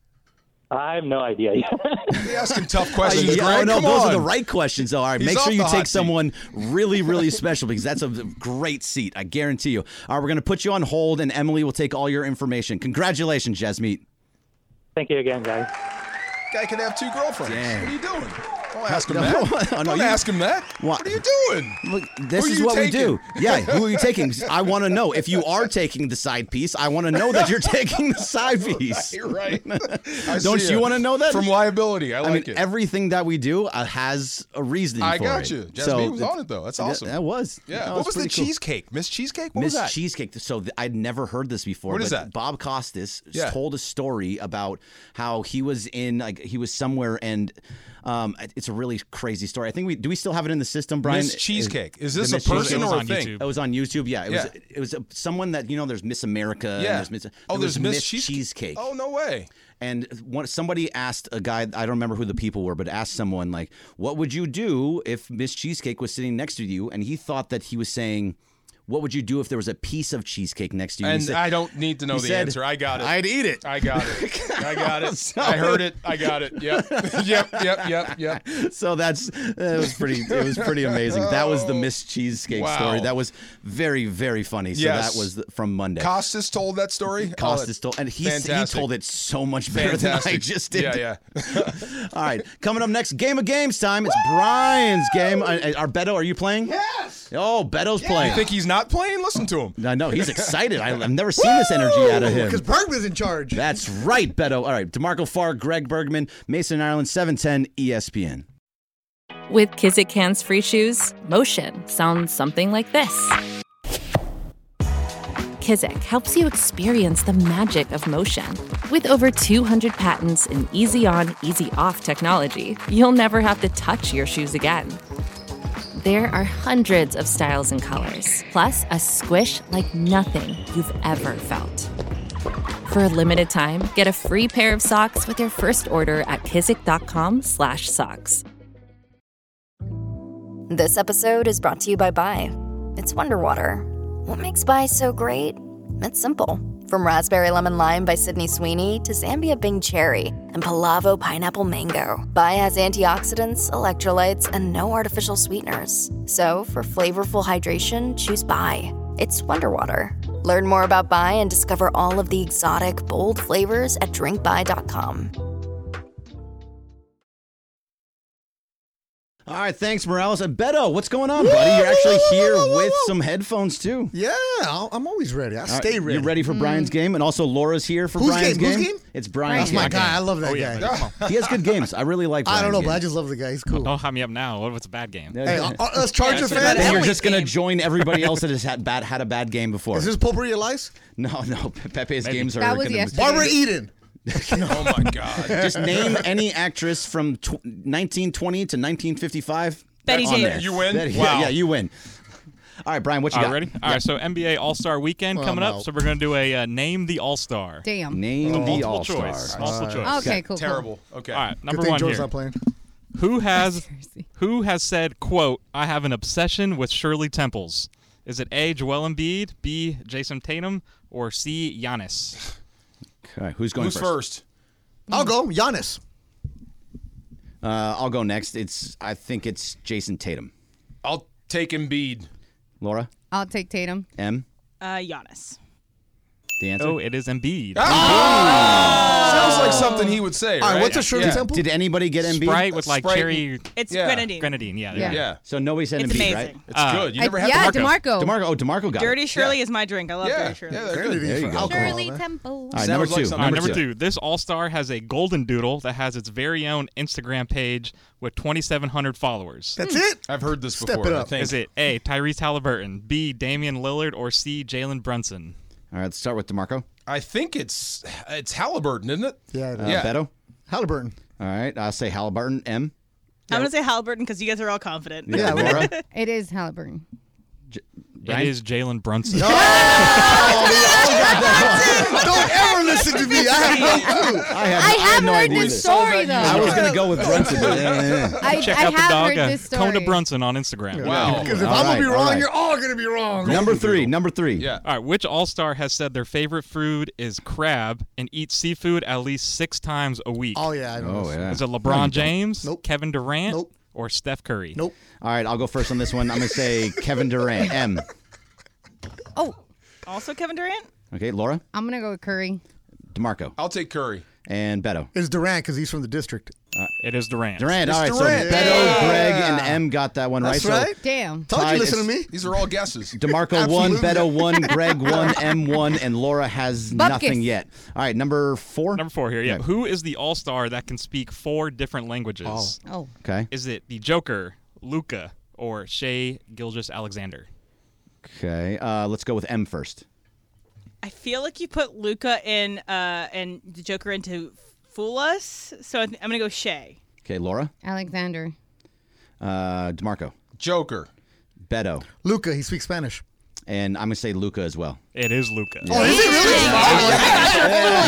I have no idea yet. You're asking tough questions, Uh, yeah, Greg. no, Come those on. are the right questions, though. All right, He's make off sure you the hot take seat. someone really, really special because that's a great seat. I guarantee you. All right, we're going to put you on hold, and Emily will take all your information. Congratulations, Jasmeet. Thank you again, guys. Guy can have two girlfriends. Damn. What are you doing? Don't ask him No, that. no, Don't you- ask him that. What? What are you doing? Look, this Who are is you what taking? we do. Yeah, who are you taking? I want to know. If you are taking the side piece, I want to know that you're taking the side piece. You're right. I Don't see you ya. want to know that? From liability. I, I like mean, it. everything that we do uh, has a reasoning I for got it. you. Jasmine So was on it, though. That's that- awesome. That was. Yeah. That What was the pretty cool. cheesecake? Miss Cheesecake? What Miss was that? Cheesecake. So th- I'd never heard this before. What is but that? Bob Costas Yeah. told a story about how he was in, like, he was somewhere, and um, it's a really crazy story. I think we do. We still have it in the system, Brian. Miss Cheesecake. Is this the a Miss Cheesecake- person It was or a on thing? YouTube. It was on YouTube. Yeah, it Yeah. was. It was a, someone that you know. There's Miss America. and Yeah. there's Miss, Oh, there there's was Miss Miss Cheesecake. Cheesecake. Oh, no way. And one, somebody asked a guy, I don't remember who the people were, but asked someone, like, what would you do if Miss Cheesecake was sitting next to you? And he thought that he was saying, what would you do if there was a piece of cheesecake next to you? He And said- I don't need to know he the said, answer. I got it. I'd eat it. I got it. I got it. So- I heard it. I got it. Yep. yep. Yep. Yep. Yep. So that's it was pretty it was pretty amazing. That was the Miss Cheesecake Wow. story. That was very very funny. So Yes. that was the, from Monday. Costas told that story. Costas told, and he he fantastic. told it so much better Fantastic. than I just did. Yeah. Yeah. All right, coming up next, game of games time. It's Brian's game. Uh, Are Beto? Are you playing? Yes. Oh, Beto's You playing. think he's not playing? Listen to him. I know he's excited. I, I've never seen this energy out of him. Because Bergman's in charge. That's right, Beto. All right, DeMarco Farr, Greg Bergman, Mason Ireland, seven ten E S P N. With Kizik Hands Free Shoes, motion sounds something like this. Kizik helps you experience the magic of motion. With over two hundred patents and easy-on, easy-off technology, you'll never have to touch your shoes again. There are hundreds of styles and colors, plus a squish like nothing you've ever felt. For a limited time, get a free pair of socks with your first order at kizik.com slash socks. This episode is brought to you by Bai. It's Wonder Water. What makes Bai so great? It's simple. From Raspberry Lemon Lime by Sydney Sweeney to Zambia Bing Cherry and Palavo Pineapple Mango, Bai has antioxidants, electrolytes, and no artificial sweeteners. So for flavorful hydration, choose Bai. It's Wonder Water. Learn more about Bai and discover all of the exotic, bold flavors at drink bai dot com. All right, thanks, Morales. And Beto, what's going on, buddy? You're actually here with some headphones, too. Yeah, I'll- I'm always ready. I All stay right, ready. You ready for Brian's game? And also, Laura's here for Whose Brian's game? game. Whose game? It's Brian's That's my game. guy. I love that Oh, yeah, guy. buddy. He has good games. I really like Brian's I don't know, game. but I just love the guy. He's cool. Don't hype me up now. What if it's a bad game? Hey, uh, uh, us Charger Yeah, fans. Then you're just going to join everybody else that has had bad had a bad game before. Is this Potpourri of Lies? No, no. Pepe's Maybe. games are That was gonna yesterday. Barbara Eden. Oh my God. Just name any actress from tw- nineteen twenty to nineteen fifty-five. Betty on Davis. there. You win? Betty- Wow. Yeah, you win. All right, Brian, what you All got? right, ready? All right, so N B A All-Star Weekend Well, coming I'm up. out. So we're going to do a uh, Name the All-Star. Damn. Name the Multiple All-Star. choice. Multiple choice. Okay, cool. cool. Terrible. Okay. All right, Good number thing one Joe's here. not playing. Who has Seriously. who has said, quote, I have an obsession with Shirley Temples? Is it A, Joel Embiid, B, Jason Tatum, or C, Giannis? Okay, who's going Who's first? I'll go. Giannis. Uh, I'll go next. It's I think it's Jason Tatum. I'll take Embiid. Laura, I'll take Tatum. M. Uh, Giannis. The answer? Oh, it is Embiid. Ah! Sounds like something he would say, All right, right? what's a Shirley Yeah. Temple? Did anybody get Embiid? Sprite with like Sprite. cherry It's Yeah. grenadine. grenadine. Yeah. Yeah. Yeah. So nobody said It's Embiid, amazing. right? It's Uh, good. You I- never had yeah, DeMarco. DeMarco. DeMarco. Oh, DeMarco got Dirty it. Shirley is my drink. I love Yeah. Dirty Shirley. Yeah, they're good. Grenadine There you for go. alcohol, Shirley man. Temple. All right, Sounds number like two. something- All right, Number, number two. two. This All-Star has a golden doodle that has its very own Instagram page with twenty-seven hundred followers. That's it? I've heard this Step before. it I up. think. Is it A, Tyrese Halliburton, B, Damian Lillard, or C, Jalen Brunson? All right, let's start with DeMarco. I think it's it's Halliburton, isn't it? Yeah, it Uh, is. Yeah. Beto. Halliburton. All right, I'll say Halliburton. M. I'm gonna say Halliburton because you guys are all confident. Yeah, Laura. It is Halliburton. Brian? It is Jalen Brunson. Don't ever listen to me. I have no clue. I have, I have no heard idea this either. story though. I was going to go with Brunson. But yeah, yeah, yeah. I, Check I out the have dog, heard uh, this story. Conda Brunson on Instagram. Wow. Because if All I'm going to right, be all wrong, right. you're all going to be wrong. Number three. Number three. Yeah. All right, which All-Star has said their favorite food is crab and eats seafood at least six times a week? Oh, yeah. I know Oh, this. yeah. Is it LeBron James, Nope. Kevin Durant, Nope. or Steph Curry? Nope. All right, I'll go first on this one. I'm going to say Kevin Durant. M. Oh, Also Kevin Durant. Okay, Laura. I'm gonna go with Curry. DeMarco. I'll take Curry. And Beto. It's Durant because he's from the district. It is Durant. Durant. It's All right, Durant. so Beto, Yeah. Greg, and M got that one That's right. right. Damn. Told you, Tied. listen to It's- me. These are all guesses. So DeMarco one, Absolutely. Beto one, Greg one, M one, and Laura has Bupkis. nothing yet. All right, number four. Number four here. Yeah. Okay. Who is the All-Star that can speak four different languages? Oh. Okay. Is it the Joker, Luca, or Shea Gilgeous-Alexander? Okay. Uh, let's go with M first. I feel like you put Luca in uh and the Joker in to fool us, so I th- I'm gonna go Shay. Okay, Laura. Alexander. Uh, DeMarco. Joker. Beto. Luca, he speaks Spanish. And I'm going to say Luca as well. It is Luca. Oh, is it really?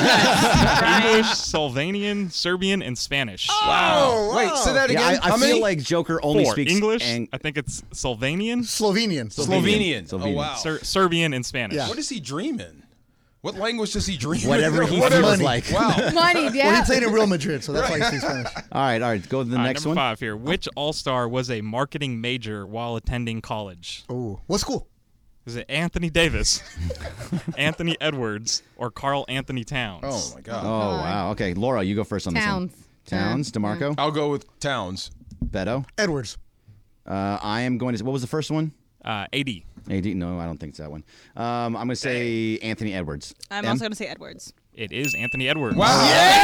English, Slovenian, Serbian, and Spanish. Wow. Wait, say that Yeah, again. I, I How feel many? like Joker only Four. speaks English. ang- I think it's Slovenian, Slovenian. Slovenian. Oh, Slovenian. wow. Ser- Serbian, and Spanish. Yeah. What does he dream in? What language does he dream Whatever in? he Whatever. feels like. Wow. Money, yeah. Well, he played in Real Madrid, so that's why he speaks Spanish. All right, all right. Go to the All right, next number one. five here. Which All-Star was a marketing major while attending college? Oh, what school? Is it Anthony Davis, Anthony Edwards, or Carl Anthony Towns? Oh my God. Oh, wow. Okay, Laura, you go first on Towns. this one. Towns. DeMarco. I'll go with Towns. Beto. Edwards. Uh, I am going to. What was the first one? Uh, A D. A D. No, I don't think it's that one. Um, I'm going to say Anthony Edwards. I'm M? also gonna say Edwards. It is Anthony Edwards. Wow.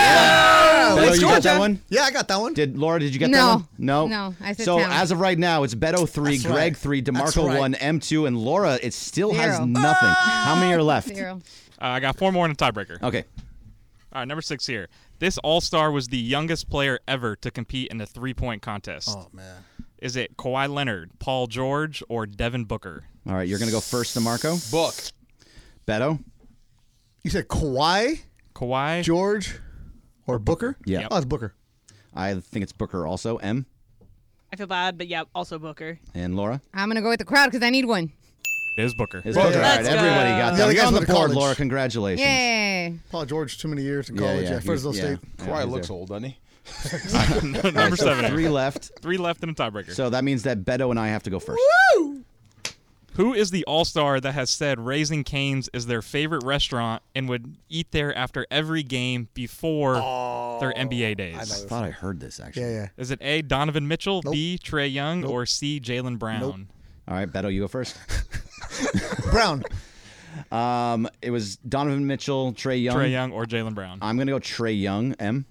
Beto, you got that one? Yeah, I got that one. Did Laura? Did you get No. that one? No. No, I said So Towns. as of right now, it's Beto three, That's Greg right. three, That's DeMarco right. one, M two, and Laura. It still has Zero. nothing. How many are left? Zero. Uh, I got four more in a tiebreaker. Okay. All right, number six here. This All-Star was the youngest player ever to compete in the three-point contest. Oh, man. Is it Kawhi Leonard, Paul George, or Devin Booker? All right, you're going to go first, DeMarco. Book. Beto. You said Kawhi, Kawhi, George, or Booker? Yeah. Oh, it's Booker. I think it's Booker also. M. I feel bad, but yeah, also Booker. And Laura. I'm gonna go with the crowd because I need one. It is Booker. Is Booker. All right, Let's everybody go. got The that. other You're guys on the went to board, college. Laura. Congratulations. Yay. Paul George, too many years in Yeah, college yeah, at Fresno he- yeah. State. Yeah, Kawhi he's looks there. old, doesn't he? number So seven. Three here. left. Three left in a tiebreaker. So that means that Beto and I have to go first. Who is the All-Star that has said Raising Cane's is their favorite restaurant and would eat there after every game before their N B A days? I thought I heard this actually. Yeah, yeah. Is it A, Donovan Mitchell, Nope. B, Trey Young, Nope. or C, Jalen Brown? Nope. All right, Beto, you go first. Brown. Um, it was Donovan Mitchell, Trey Young. Trey Young or Jalen Brown? I'm gonna go Trey Young. M.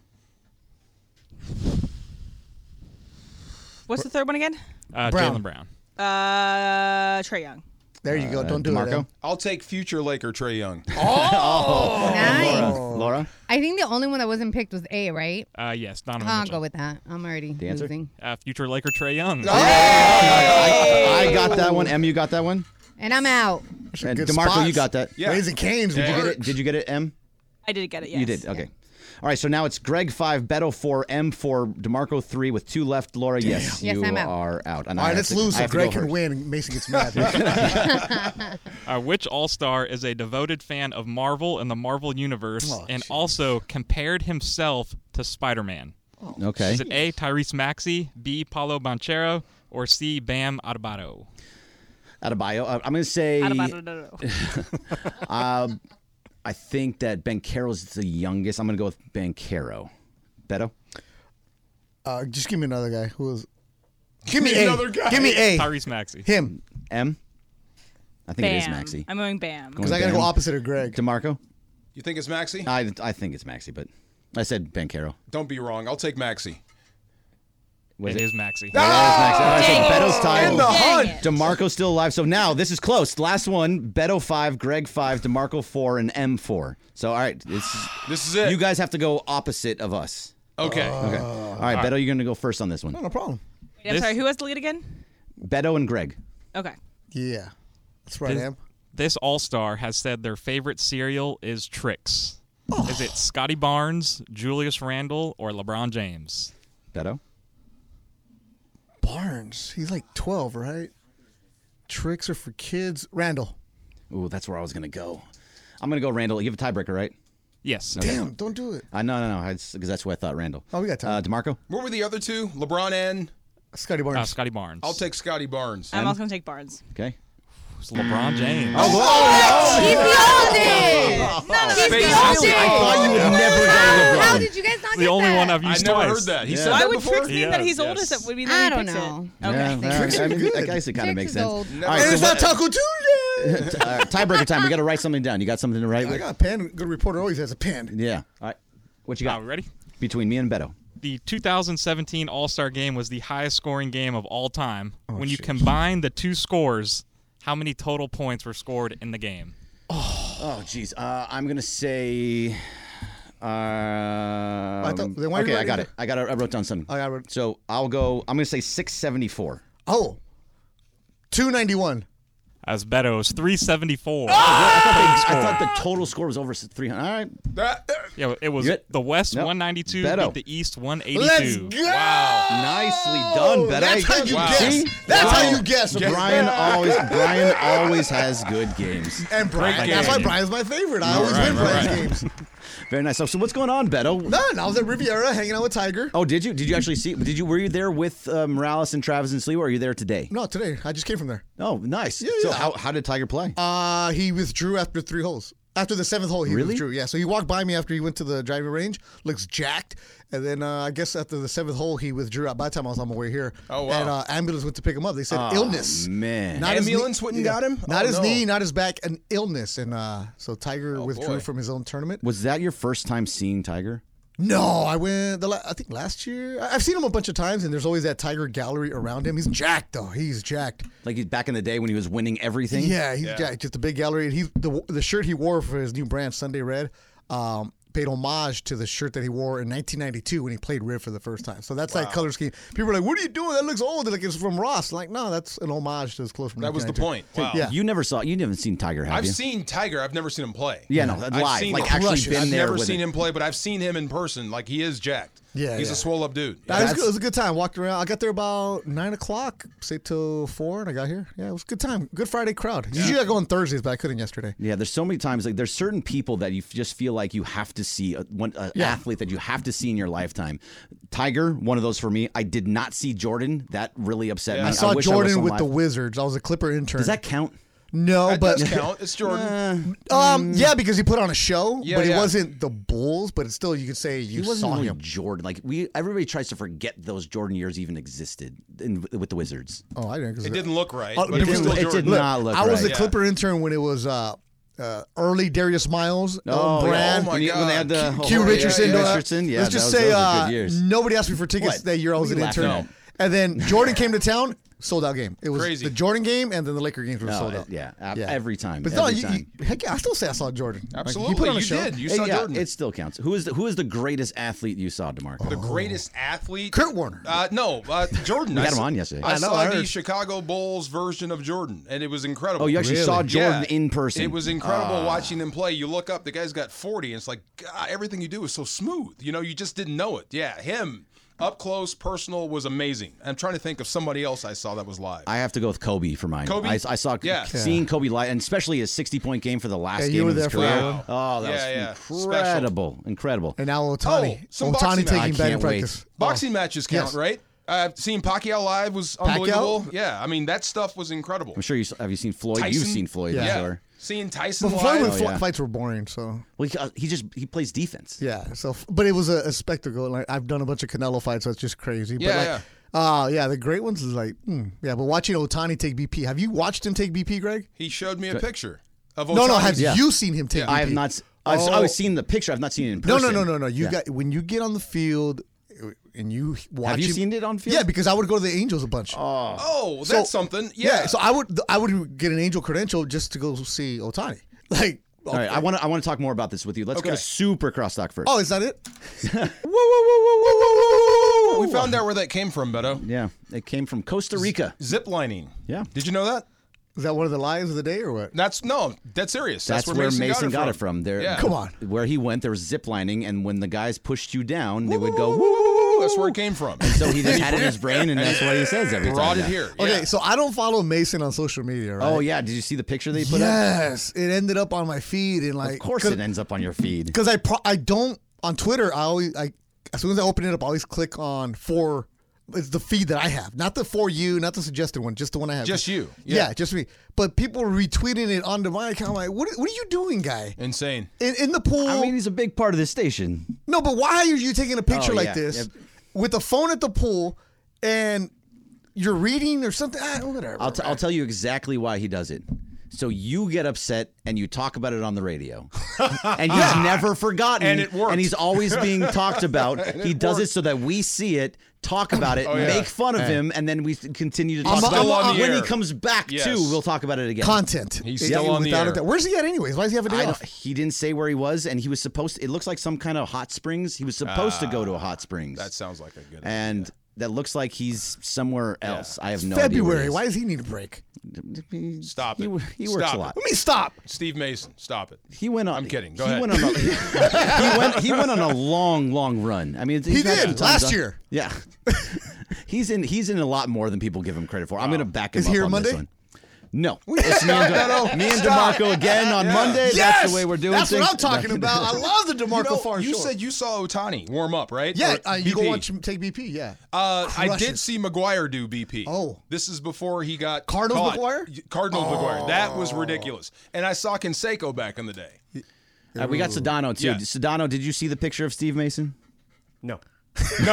What's the third one again? Uh, Brown. Jalen Brown. Uh, Trey Young. There you go. Uh, Don't do DeMarco? it. Em. I'll take future Laker Trey Young. Nice. Laura. Laura. I think the only one that wasn't picked was A, right? Uh, yes, Donovan I'll Mitchell. go with that. I'm already The answer? losing. Uh, future Laker Trey Young. I, I got that one. M, you got that one. And I'm out. And good DeMarco, spots. you got that. Yeah. Raising Cane's. Did you work. get it? Did you get it? M. I did get it. Yes. You did. Okay. All right. So now it's Greg five, Beto four, M four, DeMarco three with two left. Laura, yes, Yes, you I'm out. are out. And All I right, have let's to- lose I so have to go Greg can first. win and Mason gets mad. Uh, which All-Star is a devoted fan of Marvel and the Marvel Universe Oh, and jeez. also compared himself to Spider-Man? Okay. Is it A, Tyrese Maxey, B, Paulo Banchero, or C, Bam Adebayo? Adebayo. Uh, I'm going to say. Adebayo. Uh, I think that Banchero's the youngest. I'm going to go with Banchero. Beto? Uh, just give me another guy. Who is? Give me Give me A. another guy. Give me A. Tyrese Maxey. Him. M? I think Bam. it is Maxey. I'm going Bam. Because I got to go opposite of Greg. DeMarco? You think it's Maxey? I, I think it's Maxey, but I said Banchero. Don't be wrong. I'll take Maxey. Was It is Maxey. It is Maxey. All right, so Dang it. Beto's tied. In the hunt. DeMarco's still alive. So now this is close. Last one. Beto five, Greg five, DeMarco four, and M four. So all right, this is, This is it. you guys have to go opposite of us. Okay. Okay. All right, Beto, you're going to go first on this one. No, no problem. Wait, I'm This- sorry. Who has the lead again? Beto and Greg. Okay. Yeah. That's right, This, Am. this all-star has said their favorite cereal is Trix. Oh. Is it Scotty Barnes, Julius Randle, or LeBron James? Beto? Barnes. He's like twelve, right? Tricks are for kids. Randall. Ooh, that's where I was going to go. I'm going to go Randall. You have a tiebreaker, right? Yes. Damn, don't do it. Uh, no, no, no. Because that's what I thought, Randall. Oh, we got time. Uh, DeMarco? What were the other two? LeBron and? Scotty Barnes. Uh, Scotty Barnes. I'll take Scotty Barnes. I'm also going to take Barnes. Okay. It's LeBron James. Oh, He's the oldest. He's Space the Mountain. oldest. I thought you would never go LeBron. How did you guys not the get only that? one I've I used never twice. heard that. He Yeah. said Why that would before? Trix mean that Yes, he's yes. oldest? That would be I that he don't picks know. it. Okay. Yeah, Tricks I are mean, good. I guess it kind of makes Trix is sense. old. All And right, it's so not Taco Tuesday. uh, tiebreaker time. We got to write something down. You got something to write I with? got a pen. Good reporter always has a pen. Yeah. All right. What you Are got? we ready? Between me and Beto. The two thousand seventeen All-Star Game was the highest scoring game of all time. Oh, when you combine the two scores, how many total points were scored in the game? Oh, jeez. Uh, I'm going to say... Um, thought- then why are you okay, I writing got it? it. I got it. I wrote down something. I got it. So I'll go... I'm going to say six seventy-four. Oh. two ninety-one. As Beto's three seventy-four. I thought the total score was over three hundred. All right. That- Yeah, it was You good? the West Nope. one ninety-two, Beto. beat the East one Let's eighty-two. go. Wow. Nicely done, Beto. That's how you Wow. guess. See? That's Wow. how you guess. Brian always Brian always has good games. And Brian. Great That's why game. Brian's my favorite. I All always right, win all Brian's right. games. Very nice. So, so what's going on, Beto? None. I was at Riviera hanging out with Tiger. Oh, did you? Did you actually see? Did you? Were you there with uh, Morales and Travis and Slee? Or are you there today? No, today. I just came from there. Oh, nice. Yeah, So yeah. how how did Tiger play? Uh, he withdrew after three holes. After the seventh hole, he Really? withdrew. Yeah, so he walked by me after he went to the driving range. Looks jacked. And then uh, I guess after the seventh hole, he withdrew. By the time I was on my way here. Oh, wow. And uh, ambulance went to pick him up. They said Oh, illness. man. Not his knee- Ambulance went and got him? Not Oh, his no. knee, not his back, an illness. And uh, so Tiger Oh, withdrew boy. from his own tournament. Was that your first time seeing Tiger? No, I went. The la- I think last year. I- I've seen him a bunch of times, and there's always that Tiger gallery around him. He's jacked though. He's jacked. Like he's back in the day when he was winning everything? Yeah, he's Yeah. jacked. Just a big gallery. And he's the the shirt he wore for his new brand, Sunday Red. Um, paid homage to the shirt that he wore in nineteen ninety-two when he played Red for the first time. So that's that color scheme. People are like, "What are you doing? That looks old." They're like, it's from Ross. Like, no, that's an homage to his clothes from That was the nineteen point. Wow. Yeah. You never saw. You haven't seen Tiger, have I've you? seen Tiger. I've never seen him play. Yeah, no, I've live, seen like him. actually Crushes. been I've there never with seen it. him play, but I've seen him in person. Like he is jacked. Yeah, he's yeah. a swole up dude. Nah, it, was That's- good. It was a good time. Walked around. I got there about nine o'clock. Stayed till four, and I got here. Yeah, it was a good time. Good Friday crowd. Usually I go on Thursdays, but I couldn't yesterday. Yeah, there's so many times like there's certain people that you just feel like you have to see a, one a Yeah. athlete that you have to see in your lifetime. Tiger, one of those for me. I did not see Jordan. That really upset Yeah. me. I saw wish I was Jordan on with live. the Wizards. I was a Clipper intern. Does that count? No, That but does count. It's Jordan. um, yeah, because he put on a show, Yeah, but he yeah. wasn't the Bulls. But it's still, you could say He you wasn't saw really him. Jordan. Like we, everybody tries to forget those Jordan years even existed in, with the Wizards. Oh, I didn't. 'cause It didn't look right, Oh, but it was didn't- still it Jordan. did not look I was right. a Clipper intern when it was uh, uh, early Darius Miles, Oh, uh, yeah. Brand, Oh, my when, you- when they had the God. Q oh, Richardson. Yeah, uh, Richardson. Yeah, let's just that was- say those were uh, good years. nobody asked me for tickets What? that year. I was We an laughed intern. at it. And then Jordan came to town, sold out game. It was Crazy. the Jordan game, and then the Laker games were No, sold it- out. yeah, ab- every time, But every no, you, time. you, heck yeah, I still say I saw Jordan. Like, Absolutely, he put on a you show. did. You Hey, saw yeah, Jordan. it still counts. Who is the who is the greatest athlete you saw, DeMarco? The greatest athlete? Kurt Warner. Uh, no, uh, Jordan. We I had him saw- on yesterday. I, I know, saw I the heard. Chicago Bulls version of Jordan, and it was incredible. Oh, you actually saw Jordan Yeah. in person. It was incredible Ah. watching him play. You look up, the guy's got forty, and it's like, God, everything you do is so smooth. You know, you just didn't know it. Yeah, him, up close, personal, was amazing. I'm trying to think of somebody else I saw that was live. I have to go with Kobe for mine. Kobe? I, I saw Yeah. seeing Kobe live, and especially his sixty-point game for the last Yeah, you game were of his there for career. that one. Oh, that Yeah, yeah. was incredible, incredible. And now Otani. Oh, some Otani boxing taking match. back I in can't wait. practice. Boxing Oh. matches count, Yes. right? Uh, seeing Pacquiao live was unbelievable. Yeah, I mean, that stuff was incredible. I'm sure you have you seen Floyd. Tyson? You've seen Floyd, Yeah. I'm sure. Seeing Tyson But live. Floyd Oh, fl- yeah. fights were boring, so Well, he, uh, he just he plays defense. yeah. So, but it was a, a spectacle. Like I've done a bunch of Canelo fights, so it's just crazy. Yeah, but like, yeah. Uh, yeah, the great ones is like, mm, yeah. But watching Otani take B P, have you watched him take B P, Greg? He showed me a picture of Otani. No, no. Have Yeah. you seen him take B P? I have not. s- I've, Oh. I've seen the picture. I've not seen it in No, person. no, no, no, no. You Yeah. got when you get on the field and you watch. Have you him- seen it on field? Yeah, because I would go to the Angels a bunch. Oh, Oh, that's So- something. Yeah. so I would I would get an Angel credential just to go see Otani. Like, all right. I want to. I want to talk more about this with you. Let's go Okay. to Super Crosstalk first. oh, is that it? we found out where that came from, Beto. yeah. It came from Costa Rica. Zip lining. Yeah. Did you know that? Is that one of the lies of the day or what? That's no, dead serious. That's, That's, where Mason, got, it from. There, Yeah. Come on. Where he went, there was zip lining, and when the guys pushed you down, they would go. Woo! That's where it came from. So he just had it in his brain, and that's what he says every Brought time. it yeah. here. Okay, Yeah. so I don't follow Mason on social media, right? Oh yeah. Did you see the picture they put up? yes, it ended up on my feed and like. Of course, it ends up on your feed. Because I pro- I don't on Twitter. I always I as soon as I open it up, I always click on for. It's the feed that I have, not the for you, not the suggested one, just the one I have. Just you. Yeah, Yeah. just me. But people are retweeting it onto my account. I'm like, what? What are you doing, guy? Insane. In, in the pool? I mean, he's a big part of this station. No, but why are you taking a picture Oh, like yeah, this yeah. with the phone at the pool and you're reading or something? Ah, whatever. I'll, t- I'll tell you exactly why he does it. So you get upset and you talk about it on the radio, and he's never forgotten. And it worked. And he's always being talked about. He it does it worked. so that we see it, talk about it, Oh, yeah. make fun of Hey. him, and then we continue to I'm talk a- about I'm it. a- When he air. comes back Yes. too, we'll talk about it again. Content. He's Yeah, still on the without a air. doubt. Where's he at anyways? Why does he have a day I don't, off? he didn't say where he was, and he was supposed to. It looks like some kind of hot springs. He was supposed to go to a hot springs. That sounds like a good and idea. that looks like he's somewhere else. I have no idea. February. where Why he does he need a break? is. Stop He, it. he works Stop a it. lot. Let me stop. Steve Mason, stop it. He went on. I'm kidding. Go he ahead. Went on a, he went. He went on a long, long run. I mean, He he's had did, some times last on- year. Yeah, he's in. He's in a lot more than people give him credit for. I'm going to back him Is up he here on Monday? this one. No, it's me and, Beto. me and Stop. DeMarco again on Yeah. Monday. Yes! That's the way we're doing That's things. what I'm talking about. I love the DeMarco You, know, Farr you short. said you saw Otani warm up, right? Yeah, Or uh, you go B P? watch him take B P. Yeah. Uh, I did Crushes. see McGuire do B P. Oh. This is before he got Cardinals caught. McGuire? Cardinals McGuire. That was ridiculous. And I saw Canseco back in the day. Uh, we got Sedano too. Yeah. Sedano, did you see the picture of Steve Mason? No. No.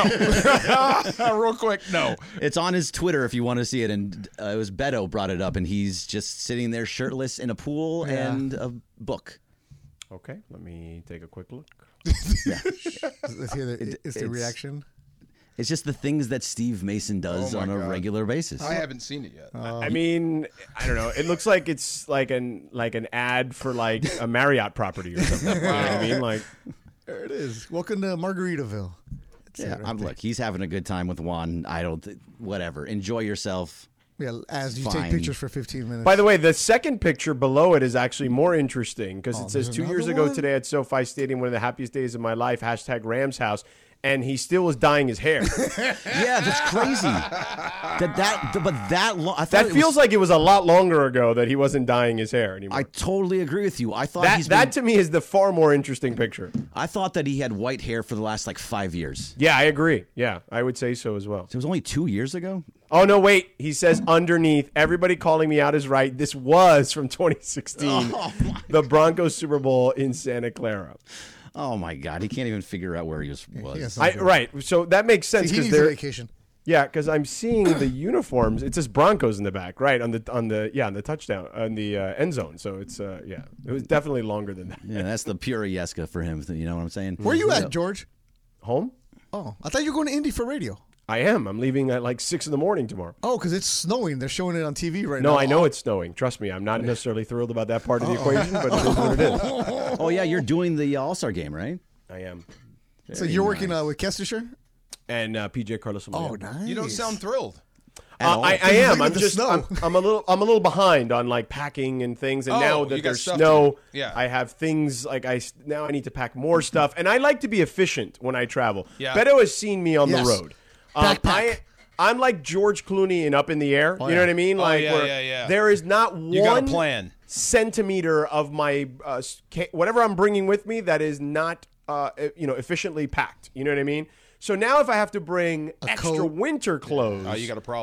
Real quick, no. It's on his Twitter if you want to see it. And uh, it was Beto brought it up, and he's just sitting there shirtless in a pool Yeah. and a book. Okay, let me take a quick look. Yeah. Let's hear the, It- it's the it's- reaction. It's just the things that Steve Mason does Oh my on a God. regular basis. I haven't seen it yet. I mean, I don't know. It looks like it's like an like an ad for like a Marriott property or something. You know what I mean? Like, There it is. Welcome to Margaritaville. That's Yeah, it right I'm there. look. He's having a good time with Juan. I don't. Th- whatever. Enjoy yourself. Yeah, as you Fine. take pictures for fifteen minutes. by the way, the second picture below it is actually more interesting because Oh, it says there's two years another ago one? today at SoFi Stadium, one of the happiest days of my life. Hashtag Rams house. And he still was dyeing his hair. Yeah, that's crazy. that that but that long. I thought That it feels was, like it was a lot longer ago that he wasn't dyeing his hair anymore. I totally agree with you. I thought that he's that been, to me is the far more interesting picture. I thought that he had white hair for the last like five years. Yeah, I agree. Yeah, I would say so as well. So it was only two years ago. Oh no, wait. He says underneath, everybody calling me out is right. This was from twenty sixteen, Oh, the Broncos Super Bowl in Santa Clara. Oh my God, he can't even figure out where he was. was. has I, something. right. So that makes sense See, he because needs a they're vacation. yeah, because I'm seeing the uniforms. It says Broncos in the back, right on the on the yeah on the touchdown on the uh, end zone. So it's uh, yeah, it was definitely longer than that. Yeah, that's the pure Yeska for him. You know what I'm saying? Where you So- at, George? Home? Oh, I thought you were going to Indy for radio. I am. I'm leaving at like six in the morning tomorrow. Oh, because it's snowing. They're showing it on T V right now. No, I know it's snowing. Trust me, I'm not necessarily thrilled about that part of the equation, but it is what it is. Oh yeah, you're doing the All Star game, right? I am. So you're working uh, with Kestershire? And uh, P J Carlos. Oh, nice. You don't sound thrilled. Uh, I, I Because am. look at I'm the just. snow. I'm, I'm a little. I'm a little behind on like packing and things. And Oh, now you that got there's stuff to snow, do. Yeah. I have things like I s- now I need to pack more stuff. And I like to be efficient when I travel. Yeah. Beto has seen me on Yes. the road. Um, Backpack. I, I'm like George Clooney in Up in the Air. Oh, you know yeah. what I mean? Oh, Like yeah, where yeah, yeah. there is not one You got a plan. centimeter of my uh, ca- whatever I'm bringing with me that is not uh, e- you know efficiently packed. You know what I mean? So now if I have to bring extra coat. winter clothes, Oh, you got a problem.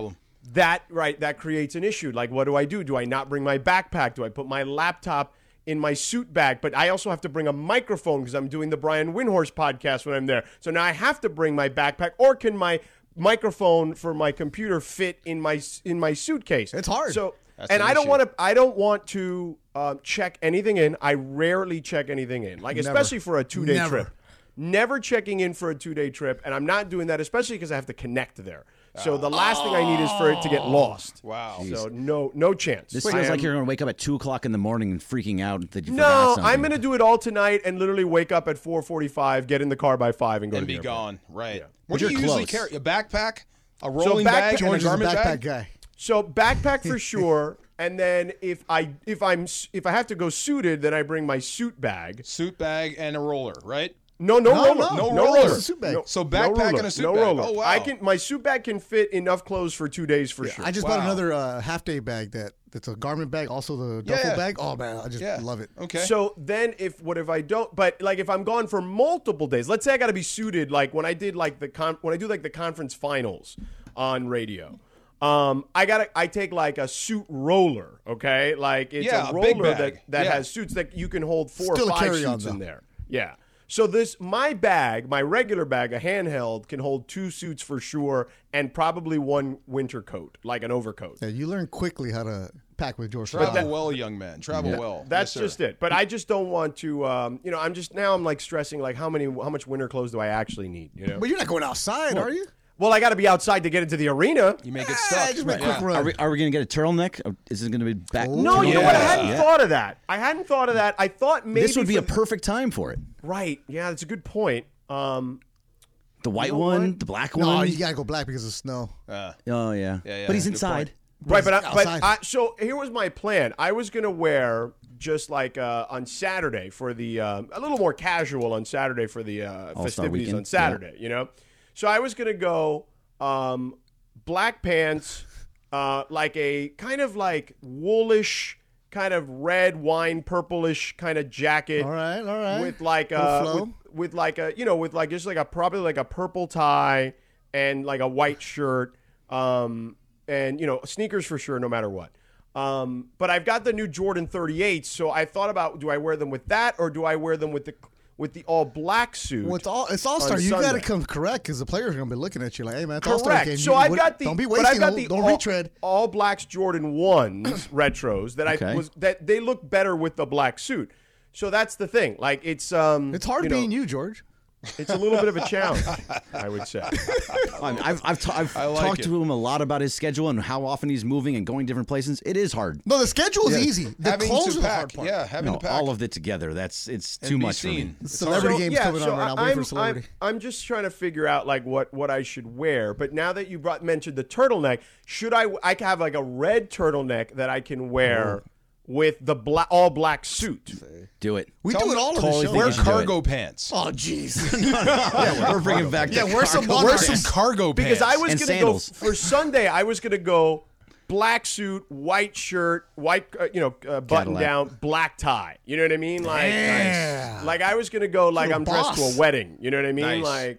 that right that creates an issue. Like, what do I do? Do I not bring my backpack? Do I put my laptop in my suit bag? But I also have to bring a microphone because I'm doing the Brian Windhorst podcast when I'm there. So now I have to bring my backpack, or can my microphone for my computer fit in my in my suitcase? It's hard. So That's and an I don't issue. want to I don't want to um, check anything in. I rarely check anything in, like Never. especially for a two day Never. trip. Never checking in for a two day trip, and I'm not doing that, especially because I have to connect there. So the last thing I need is for it to get lost. Wow. So no no chance. This I feels am- like you're going to wake up at two o'clock in the morning and freaking out that you No, forgot something. I'm going to do it all tonight and literally wake up at four forty-five, get in the car by five, and go And to the be airport. gone. Right. Yeah. What do But you you're usually close. carry? A backpack, a rolling backpack- bag, George and is a a garment backpack bag. guy. So backpack for sure, and then if I if I'm if I have to go suited, then I bring my suit bag. Suit bag and a roller, right? No, no, No, roller. no, no no roller. roller. It's a suit bag. No- So no backpack roller. and a suit no bag. roller. Oh, wow. I can. My suit bag can fit enough clothes for two days for sure. I just Wow. bought another uh, half day bag that that's a garment bag, also the duffel Yeah. bag. Oh man, I just Yeah. love it. Okay. So then, if what if I don't? But like, if I'm gone for multiple days, let's say I got to be suited. Like when I did like the con- when I do like the conference finals on radio. Um, I gotta. I take like a suit roller. Okay, like it's Yeah, a a roller big bag. that that Yeah. has suits that you can hold four Still a or five carry-on, suits in though. there. Yeah. So this my bag, my regular bag, a handheld, can hold two suits for sure, and probably one winter coat, like an overcoat. Yeah, you learn quickly how to pack with George. Travel Strait. well, young man. Travel well. That's Yes, sir. just it. But I just don't want to. Um, you know, I'm just now. I'm like stressing like how many, how much winter clothes do I actually need? You know. But you're not going outside, are you? Well, I got to be outside to get into the arena. You may get Ah, stuck. just make a Yeah. quick run. Are we, are we going to get a turtleneck? Or is it going to be back? No, you know what? I Yeah. hadn't Yeah. thought of that. I hadn't thought of that. I thought maybe This would be for a perfect time for it. right. Yeah, that's a good point. Um, The white know one, what? the black No, one. you gotta go black because of snow. Uh, Oh yeah. Yeah, yeah, But he's good inside. right, but I, but outside. I, so here was my plan. I was gonna wear just like uh, on Saturday for the um, a little more casual on Saturday for the uh, All-Star festivities weekend, on Saturday. You know, so I was gonna go um, black pants, uh, like a kind of like woolish, kind of red wine purplish kind of jacket. All right, all right. With like Little a flow. with, with like a you know with like just like a probably like a purple tie and like a white shirt, um, and you know sneakers for sure no matter what. Um, but I've got the new Jordan thirty-eights, so I thought about do I wear them with that or do I wear them with the with the all black suit? Well, it's all it's all star. on You got to Sunday? come correct because the players are gonna be looking at you like, hey man, it's all star Correct. game. So You- I've what- got the don't be but I've wasting. got Don't, the don't all, retread. all blacks Jordan ones retros that I Okay. was that they look better with the black suit. So that's the thing. Like it's um It's hard you know, being you, George. It's a little bit of a challenge, I would say. I mean, I've I've, ta- I've I like talked it. to him a lot about his schedule and how often he's moving and going different places. It is hard. No, the schedule is Yeah. easy. The having clothes to are the pack. hard part. Yeah, having No, to pack. all of it together. That's it's And too be much for me. seen. The It's celebrity hard. game's yeah, coming so on right now. I- Wait for I'm, celebrity. I'm, I'm just trying to figure out like what, what I should wear. But now that you brought mentioned the turtleneck, should I I have like a red turtleneck that I can wear with the black all black suit? Do it. we Tell do it me- all of totally the show. think Wear you should do cargo pants. Oh jeez. Yeah, we're bringing back. Yeah, the wear some cargo Wear Monarchs. some cargo pants. Because I was And gonna sandals. go for Sunday. I was gonna go black suit, white shirt, white uh, you know uh, button Cadillac. down, black tie. You know what I mean? Like Yeah. like I was gonna go like You're a I'm dressed to boss. a wedding. You know what I mean? Nice. Like.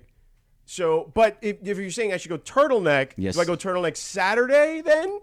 So, but if, if you're saying I should go turtleneck, Yes. do I go turtleneck Saturday then?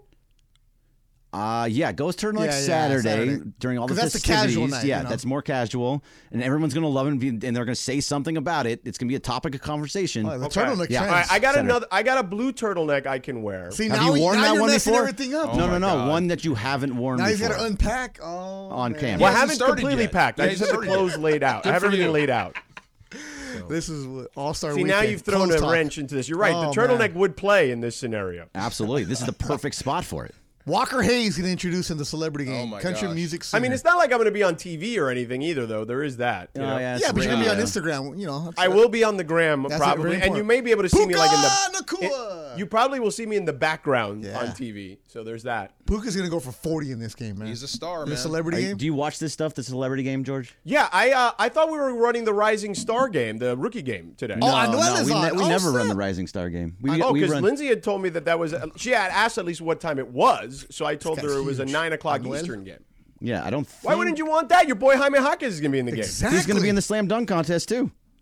Uh, yeah, goes turtleneck Yeah, yeah, Saturday, Saturday. during all the 'Cause that's the festivities. casual night, yeah, you know? that's more casual, and everyone's gonna love it, and, be, and they're gonna say something about it. It's gonna be a topic of conversation. Oh, the Okay. turtleneck Yeah. trends. All right, I got Saturday. another. I got a blue turtleneck I can wear. See, Have now, you worn now that you're one messing before? everything up. no, no, my no, God. one that you haven't worn now he's before. got to unpack. Oh, On man. camera. Well, I hasn't haven't started completely yet. packed. He I just have hasn't the started clothes laid out. I Good have for everything you. laid out. This is all star. See, now you've thrown a wrench into this. You're right. Oh, the turtleneck man. would play in this scenario. Absolutely, this is the perfect spot for it. Walker Hayes going to introduce in the celebrity game. my Country gosh. music I singer. mean, it's not like I'm going to be on T V or anything either, though. There is that. You Oh, know? yeah, yeah, it's but you're going to be on radio. Instagram. You know, I will be on the gram That's probably, very and you important. may be able to see me like in Puka the. Nakua! it- you probably will see me in the background Yeah. on T V. So there's that. Puka's going to go for forty in this game, man. He's a star, in the man. celebrity Are you- game. do you watch this stuff, the celebrity game, George? Yeah, I uh, I thought we were running the Rising Star game, the rookie game today. Oh, I know no, is we, on. we Oh, never run snap. the Rising Star game. We, Oh, we because run. Lindsay had told me that that was. She had asked at least what time it was, so I told guy's her it was a huge. nine o'clock Manuel? Eastern game. Yeah, I don't. Think Why wouldn't you want that? Your boy Jaime Jaquez is going to be in the game. Exactly. He's going to be in the slam dunk contest too.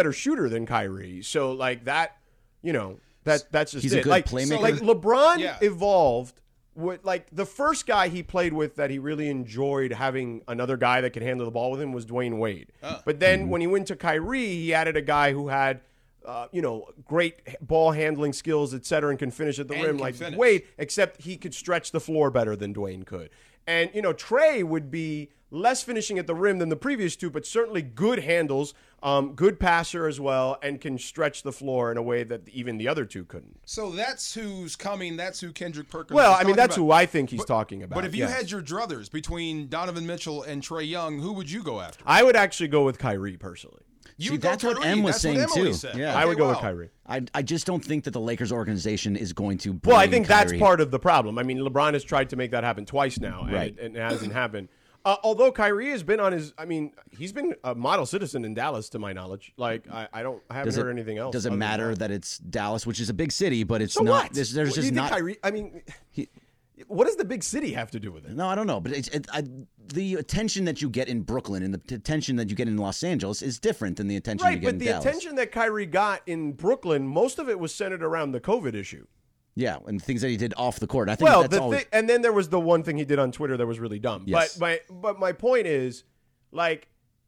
better shooter than Kyrie. So like that, you know, that that's just He's it. a good like, playmaker. Like LeBron Yeah. evolved what like the first guy he played with that he really enjoyed having another guy that could handle the ball with him was Dwayne Wade. Oh. But then Mm-hmm. when he went to Kyrie, he added a guy who had, uh, you know, great h- ball handling skills, et cetera, and can finish at the And rim can like finish. Wade, except he could stretch the floor better than Dwayne could. And, you know, Trey would be less finishing at the rim than the previous two, but certainly good handles, um, good passer as well, and can stretch the floor in a way that even the other two couldn't. So that's who's coming. That's who Kendrick Perkins Well, is I mean, talking that's about. who I think he's But- talking about. But if you yes. had your druthers between Donovan Mitchell and Trae Young, who would you go after? I would actually go with Kyrie personally. You See, would go that's what Kyrie. Em was That's saying what Emily too. said. Yeah, I would Okay, go wow. with Kyrie. I, I just don't think that the Lakers organization is going to. Bring Well, I think that's Kyrie. part of the problem. I mean, LeBron has tried to make that happen twice now, and, Right. it, and it hasn't happened. Uh, although Kyrie has been on his, I mean, he's been a model citizen in Dallas, to my knowledge. Like, I, I don't, I haven't Does heard it, anything else. Does it other than matter that. that it's Dallas, which is a big city, but it's So not? what? There's, there's What, do just you not. think Kyrie? I mean, he, what does the big city have to do with it? No, I don't know, but it's, it, I, the attention that you get in Brooklyn and the attention that you get in Los Angeles is different than the attention you Right, get but in the Dallas. attention that Kyrie got in Brooklyn, most of it was centered around the COVID issue. Yeah, and things that he did off the court. I think Well, that's the always. thi- and then there was the one thing he did on Twitter that was really dumb. Yes. But my but my point is, like,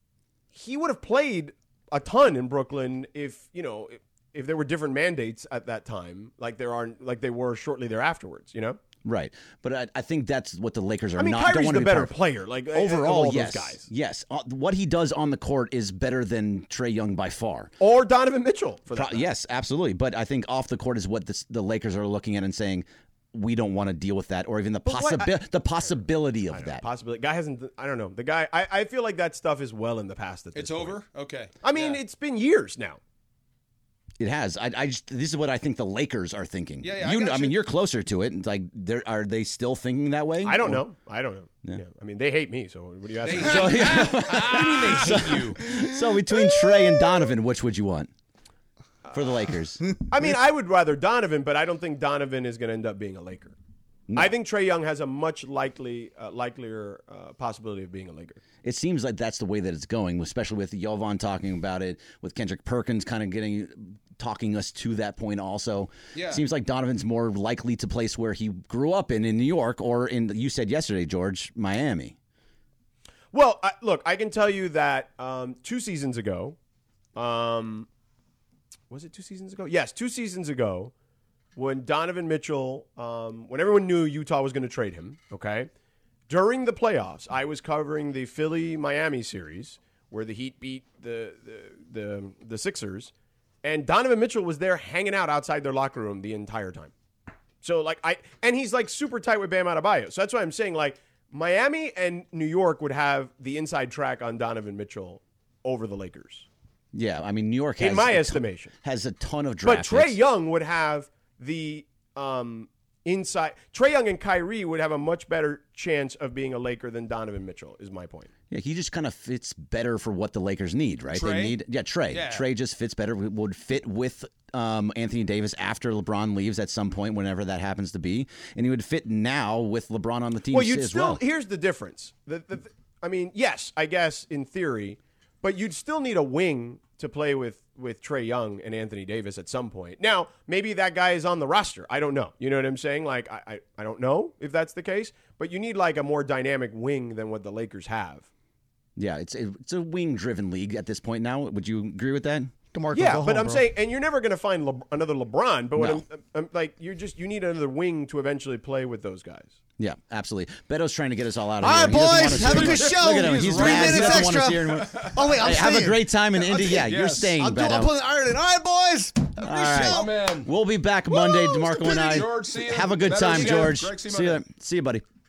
he would have played a ton in Brooklyn if you know if, if there were different mandates at that time, like there are like they were shortly thereafterwards. You know. Right, but I, I think that's what the Lakers are I mean, not. don't Kyrie's want to the be better part of. player, like, of overall, all those yes, guys. yes. Uh, what he does on the court is better than Trae Young by far, or Donovan Mitchell. For that Pro- yes, absolutely. But I think off the court is what this, the Lakers are looking at and saying we don't want to deal with that, or even the But what- possibility the possibility of that. Possibility. Guy hasn't. I don't know. The guy. I, I feel like that stuff is well in the past. At this It's point. over? Okay. I mean, it's been years now. It has. I, I just. This is what I think the Lakers are thinking. Yeah, yeah, I You, got I mean, you. you're closer to it. It's like, they're, are they still thinking that way? I don't Or- know. I don't know. Yeah. I mean, they hate me. So what do you ask? me? So, yeah. They hate you. So between Trey and Donovan, which would you want for the Lakers? I mean, I would rather Donovan, but I don't think Donovan is going to end up being a Laker. I think Trae Young has a much likely, uh, likelier uh, possibility of being a Laker. It seems like that's the way that it's going, especially with Jovan talking about it, with Kendrick Perkins kind of getting talking us to that point also. Yeah. Seems like Donovan's more likely to place where he grew up in, in New York, or in, you said yesterday, George, Miami. Well, I, look, I can tell you that um, two seasons ago, um, was it two seasons ago? Yes, two seasons ago, when Donovan Mitchell, um, when everyone knew Utah was going to trade him, okay, during the playoffs, I was covering the Philly-Miami series where the Heat beat the the the, the Sixers, and Donovan Mitchell was there hanging out outside their locker room the entire time. So, like, I and he's like super tight with Bam Adebayo. So that's why I'm saying, like, Miami and New York would have the inside track on Donovan Mitchell over the Lakers. Yeah, I mean, New York has, In my a ton- estimation. has a ton of But draft Trae picks. Young would have the um, inside. Trae Young and Kyrie would have a much better chance of being a Laker than Donovan Mitchell, is my point. Yeah, he just kind of fits better for what the Lakers need, right? They Trae? need, yeah, Trey. Yeah. Trey just fits better. Would fit with um, Anthony Davis after LeBron leaves at some point, whenever that happens to be, and he would fit now with LeBron on the team Well, you'd as still. well. Here's the difference. The, the, I mean, yes, I guess in theory, but you'd still need a wing to play with with Trae Young and Anthony Davis at some point. Now, maybe that guy is on the roster. I don't know. You know what I'm saying? Like, I, I, I don't know if that's the case, but you need like a more dynamic wing than what the Lakers have. Yeah, it's it's a wing-driven league at this point now. Would you agree with that? DeMarcus, Yeah, go but home, I'm bro. saying, and you're never going to find Le, another LeBron. But what No. I'm, I'm like, you're just you need another wing to eventually play with those guys. Yeah, absolutely. Beto's trying to get us all out of All here. right, He doesn't boys, want us have a here. good show. Look at him. He's He's three mad. He minutes doesn't want us extra. here anymore. Oh, wait, I'm Hey, have a staying. great time in I'll Indy. take- Yeah, you're yes. staying, I'm, doing, Beto. I'm pulling Ireland. All right, boys. Have a good All right. show. Oh, man. We'll be back Monday. Woo! DeMarco and I. George, see you. Have a good Beto, time, see you. George. Greg, see you See you. Monday. See you, buddy.